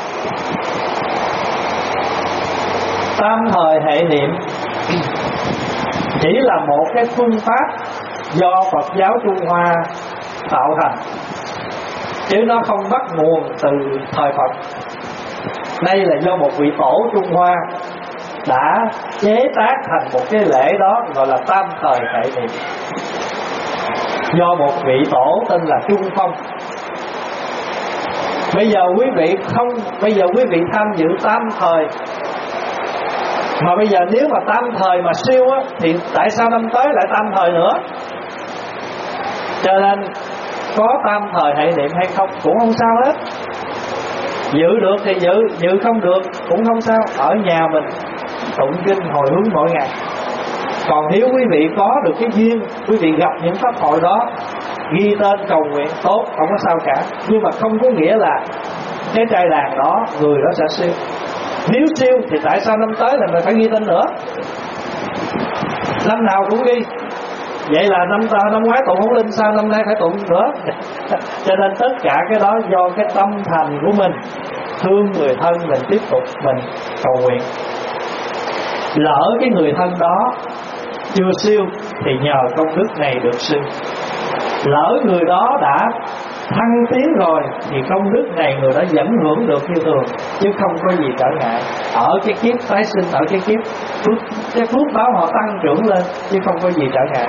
Tam thời hệ niệm chỉ là một cái phương pháp do Phật giáo Trung Hoa tạo thành, chứ nó không bắt nguồn từ thời Phật. Đây là do một vị tổ Trung Hoa đã chế tác thành một cái lễ đó, gọi là tam thời hệ niệm, do một vị tổ tên là Trung Phong. Bây giờ quý vị không, bây giờ quý vị tham dự tam thời, mà bây giờ nếu mà tam thời mà siêu á, thì tại sao năm tới lại tam thời nữa? Cho nên có tam thời hệ niệm hay không cũng không sao hết. Giữ được thì giữ, giữ không được cũng không sao. Ở nhà mình tụng kinh hồi hướng mỗi ngày. Còn nếu quý vị có được cái duyên, quý vị gặp những pháp hội đó, ghi tên cầu nguyện tốt, không có sao cả. Nhưng mà không có nghĩa là cái trai đàn đó người đó sẽ siêu. Nếu siêu thì tại sao năm tới là mình phải ghi tên nữa? Năm nào cũng ghi. Vậy là năm ta năm ngoái tụng Hữu Linh, sao năm nay phải tụng nữa? Cho nên tất cả cái đó do cái tâm thành của mình, thương người thân mình tiếp tục mình cầu nguyện. Lỡ cái người thân đó chưa siêu thì nhờ công đức này được siêu. Lỡ người đó đã thăng tiến rồi thì công đức này người đó vẫn hưởng được như thường, chứ không có gì trở ngại. Ở cái kiếp tái sinh, ở cái kiếp phước, cái phước báo họ tăng trưởng lên, chứ không có gì trở ngại.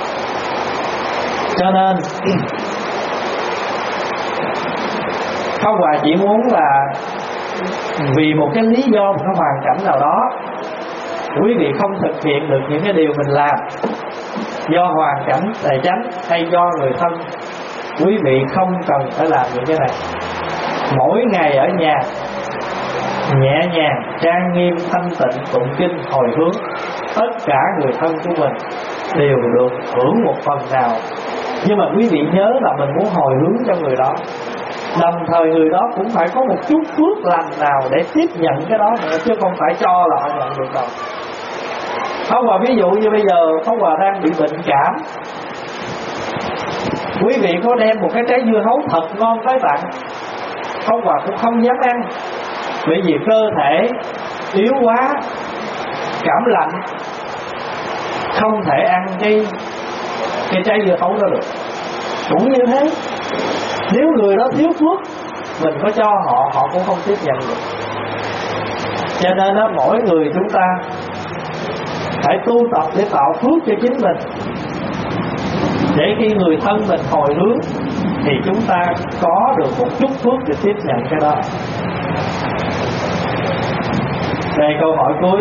Cho nên Pháp Hòa chỉ muốn là vì một cái lý do, một cái hoàn cảnh nào đó, quý vị không thực hiện được những cái điều mình làm do hoàn cảnh tài chánh hay do người thân Quý vị không cần phải làm những cái này. Mỗi ngày ở nhà nhẹ nhàng, trang nghiêm, thanh tịnh, tụng kinh, hồi hướng, tất cả người thân của mình đều được hưởng một phần nào. Nhưng mà quý vị nhớ là mình muốn hồi hướng cho người đó, đồng thời người đó cũng phải có một chút phước lành nào để tiếp nhận cái đó nữa, chứ không phải cho là họ nhận được đâu. Pháp Hòa ví dụ như bây giờ Pháp Hòa đang bị bệnh cảm, quý vị có đem một cái trái dưa hấu thật ngon tới tặng, Pháp Hòa cũng không dám ăn, bởi vì cơ thể yếu quá, cảm lạnh, không thể ăn cái cái trái dưa hấu đó được. Cũng như thế, nếu người đó thiếu phước, mình có cho họ, họ cũng không tiếp nhận được. Cho nên đó, mỗi người chúng ta phải tu tập để tạo phước cho chính mình, để khi người thân mình hồi hướng thì chúng ta có được một chút phước để tiếp nhận cái đó. Đây câu hỏi cuối.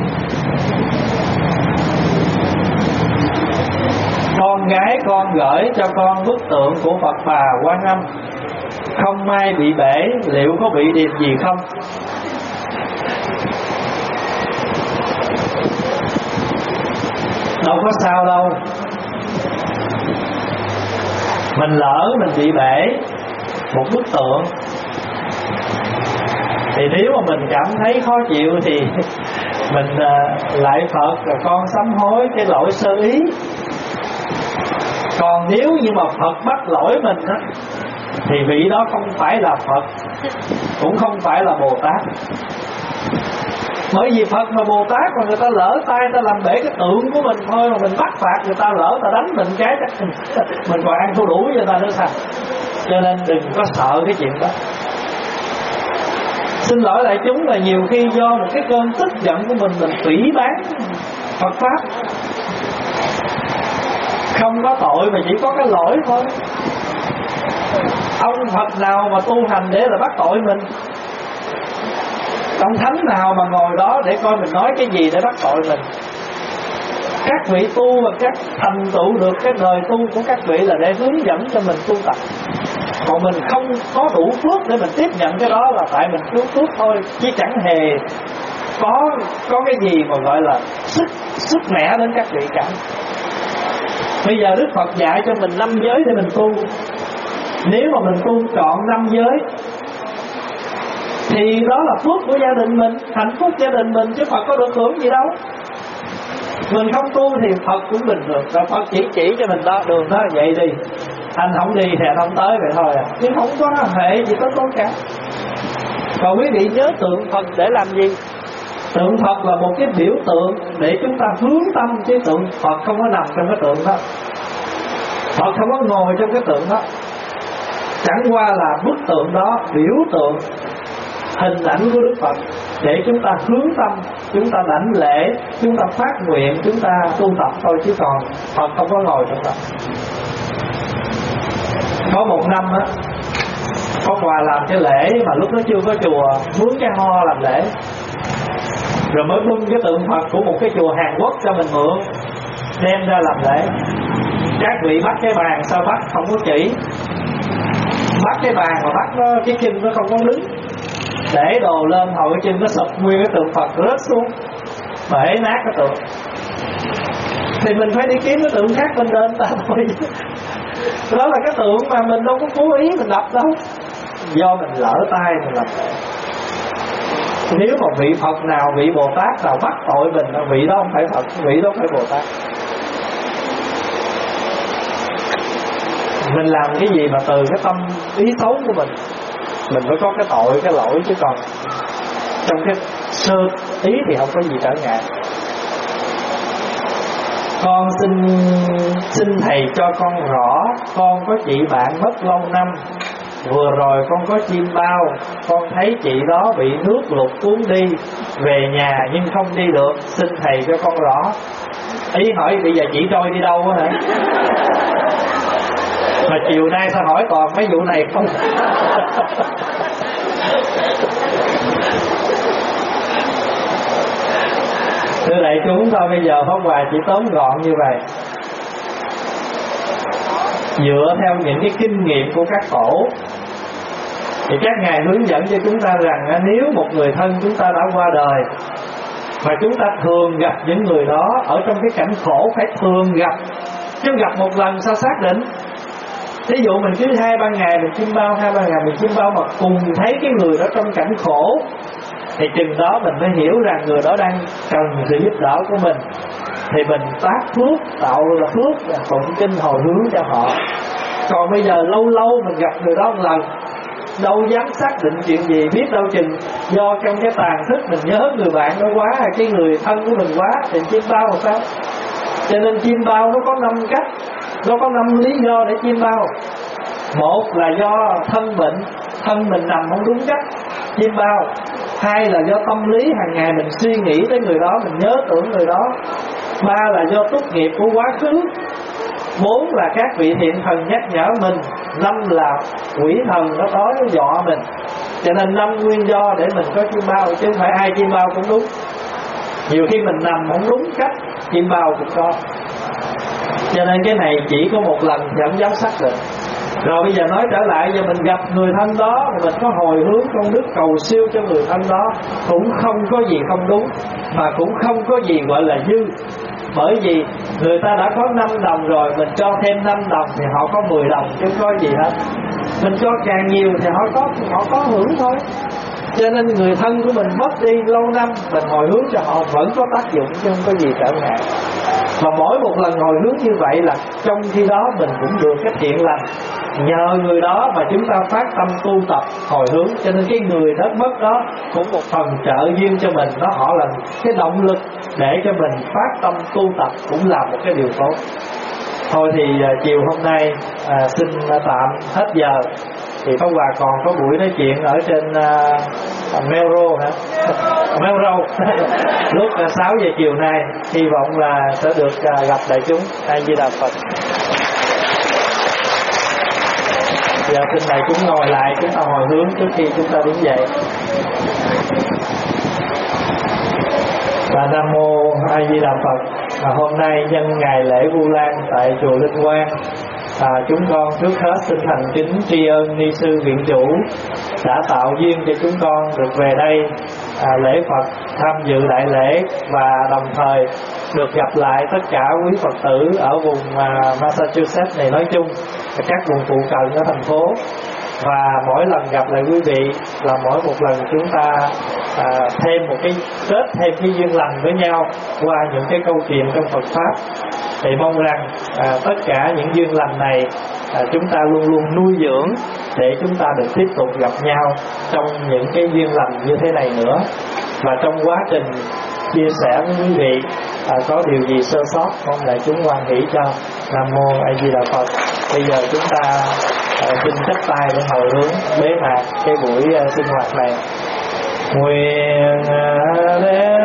Con gái con gửi cho con bức tượng của Phật Bà Quan Âm, không may bị bể, liệu có bị điềm gì không? Đâu có sao đâu. Mình lỡ mình bị bể một bức tượng thì nếu mà mình cảm thấy khó chịu thì mình uh, lại Phật rồi con sám hối cái lỗi sơ ý. Còn nếu như mà Phật bắt lỗi mình đó, thì vị đó không phải là Phật, cũng không phải là Bồ Tát. Bởi vì Phật mà Bồ Tát mà người ta lỡ tay ta làm bể cái tượng của mình thôi, mà mình bắt phạt người ta, lỡ ta đánh mình cái chắc mình, mình còn ăn thua đủ với người ta nữa sao. Cho nên đừng có sợ cái chuyện đó. Xin lỗi đại chúng là nhiều khi do một cái cơn tức giận của mình, mình phỉ báng Phật Pháp. Không có tội mà chỉ có cái lỗi thôi. Ông Phật nào mà tu hành để là bắt tội mình? Ông Thánh nào mà ngồi đó để coi mình nói cái gì để bắt tội mình? Các vị tu và các thành tựu được cái đời tu của các vị là để hướng dẫn cho mình tu tập. Còn mình không có đủ phước để mình tiếp nhận cái đó là tại mình thiếu phước thôi, chứ chẳng hề có có cái gì mà gọi là sức sức mẻ đến các vị cả. Bây giờ Đức Phật dạy cho mình năm giới để mình tu. Nếu mà mình tu trọn năm giới thì đó là phước của gia đình mình, hạnh phúc gia đình mình, chứ Phật có được hưởng gì đâu. Mình không tu thì Phật cũng bình thường, rồi Phật chỉ chỉ cho mình đó, đường đó vậy đi, anh không đi thì anh không tới vậy thôi à, chứ không có hệ gì tới tôi cả. Còn quý vị nhớ tượng Phật để làm gì? Tượng Phật là một cái biểu tượng để chúng ta hướng tâm, chứ tượng Phật không có nằm trong cái tượng đó, Phật không có ngồi trong cái tượng đó. Chẳng qua là bức tượng đó biểu tượng hình ảnh của Đức Phật để chúng ta hướng tâm, chúng ta đảnh lễ, chúng ta phát nguyện, chúng ta tu tập thôi, chứ còn Phật không có ngồi trong đó. Có một năm á, có quà làm cái lễ mà lúc đó chưa có chùa, mướn cái ho làm lễ, rồi mới bưng cái tượng Phật của một cái chùa Hàn Quốc cho mình mượn, đem ra làm lễ. Các vị bắt cái bàn sao bắt không có chỉ, bắt cái bàn mà bắt nó, cái chân nó không có đứng, để đồ lên hồi cái chân nó sụp nguyên cái tượng Phật rớt xuống, bể nát cái tượng. Thì mình phải đi kiếm cái tượng khác bên trên ta thôi. Đó là cái tượng mà mình đâu có cố ý mình đập đâu, do mình lỡ tay mình làm. Nếu mà vị Phật nào, vị Bồ Tát nào bắt tội mình, vị đó không phải Phật, vị đó phải Bồ Tát. Mình làm cái gì mà từ cái tâm ý xấu của mình, mình mới có cái tội, cái lỗi, chứ còn trong cái sơ ý thì không có gì trở ngại. Con xin xin thầy cho con rõ, con có chị bạn mất lâu năm, vừa rồi con có chim bao, con thấy chị đó bị nước lụt cuốn đi, về nhà nhưng không đi được, xin thầy cho con rõ. Ý hỏi bây giờ chị trôi đi đâu á hả? Mà chiều nay sao hỏi toàn mấy vụ này không? Thưa đại chúng, thôi bây giờ Pháp Hòa chỉ tóm gọn như vậy. dựa theo những cái kinh nghiệm của các tổ. Thì các ngài hướng dẫn cho chúng ta rằng nếu một người thân chúng ta đã qua đời mà chúng ta thường gặp những người đó ở trong cái cảnh khổ, phải thường gặp, chứ gặp một lần sao xác định. Ví dụ mình cứ hai ba ngày mình chiêm bao, hai ba ngày mình chiêm bao mà cùng thấy cái người đó trong cảnh khổ, thì chừng đó mình mới hiểu rằng người đó đang cần sự giúp đỡ của mình, thì mình tác phước, tạo là phước, là tụng kinh hồi hướng cho họ. Còn bây giờ lâu lâu mình gặp người đó một lần, đâu dám xác định chuyện gì, biết đâu chừng do trong cái tàn thức mình nhớ người bạn đó quá, hay cái người thân của mình quá, thì chiêm bao làm sao. Cho nên chiêm bao nó có năm cách, nó có năm lý do để chiêm bao. Một là do thân bệnh, thân mình nằm không đúng cách, chiêm bao. Hai là do tâm lý hàng ngày mình suy nghĩ tới người đó, mình nhớ tưởng người đó. Ba là do túc nghiệp của quá khứ. Bốn là các vị thiện thần nhắc nhở mình. Năm là quỷ thần nó tới nó dọa mình. Cho nên năm nguyên do để mình có chiêm bao, chứ không phải ai chiêm bao cũng đúng. Nhiều khi mình nằm không đúng cách, chiêm bao cũng có. Cho nên cái này chỉ có một lần thì không dám xác định. Rồi bây giờ nói trở lại, giờ mình gặp người thân đó, mình có hồi hướng công đức cầu siêu cho người thân đó, cũng không có gì không đúng, mà cũng không có gì gọi là dư. Bởi vì người ta đã có năm đồng rồi, mình cho thêm năm đồng thì họ có mười đồng, chứ không có gì hết. Mình cho càng nhiều thì họ có họ có hưởng thôi. Cho nên người thân của mình mất đi lâu năm, mình hồi hướng cho họ vẫn có tác dụng, chứ không có gì trở ngại. Mà mỗi một lần hồi hướng như vậy là trong khi đó mình cũng được cái thiện lành. Nhờ người đó mà chúng ta phát tâm tu tập hồi hướng. Cho nên cái người đã mất đó cũng một phần trợ duyên cho mình. Nó họ là cái động lực để cho mình phát tâm tu tập, cũng là một cái điều tốt. Thôi thì uh, chiều hôm nay uh, xin uh, tạm hết giờ. Thì Pháp Hòa còn có buổi nói chuyện ở trên uh, Melrose hả? Melrose lúc uh, sáu giờ chiều nay. Hy vọng là sẽ được uh, gặp đại chúng. A Di Đà Phật. Giờ xin đại chúng ngồi lại, chúng ta hồi hướng trước khi chúng ta đứng dậy. Và Nam Mô A Di Đà Phật. À, hôm nay nhân ngày lễ Vu Lan tại chùa Linh Quang, à, chúng con trước hết xin thành kính tri ân ni sư viện chủ đã tạo duyên cho chúng con được về đây à, lễ Phật, tham dự đại lễ, và đồng thời được gặp lại tất cả quý Phật tử ở vùng à, Massachusetts này nói chung, và các vùng phụ cận ở thành phố. Và mỗi lần gặp lại quý vị là mỗi một lần chúng ta à, thêm một cái kết thêm cái duyên lành với nhau qua những cái câu chuyện trong Phật pháp. Thì mong rằng à, tất cả những duyên lành này à, chúng ta luôn luôn nuôi dưỡng để chúng ta được tiếp tục gặp nhau trong những cái duyên lành như thế này nữa. Và trong quá trình chia sẻ với quý vị à, có điều gì sơ sót, mong đại chúng hoan hỷ cho. Nam Mô A Di Đà Phật. Bây giờ chúng ta à, xin chắp tay để hồi hướng bế mạc cái buổi à, sinh hoạt này. Nguyện à,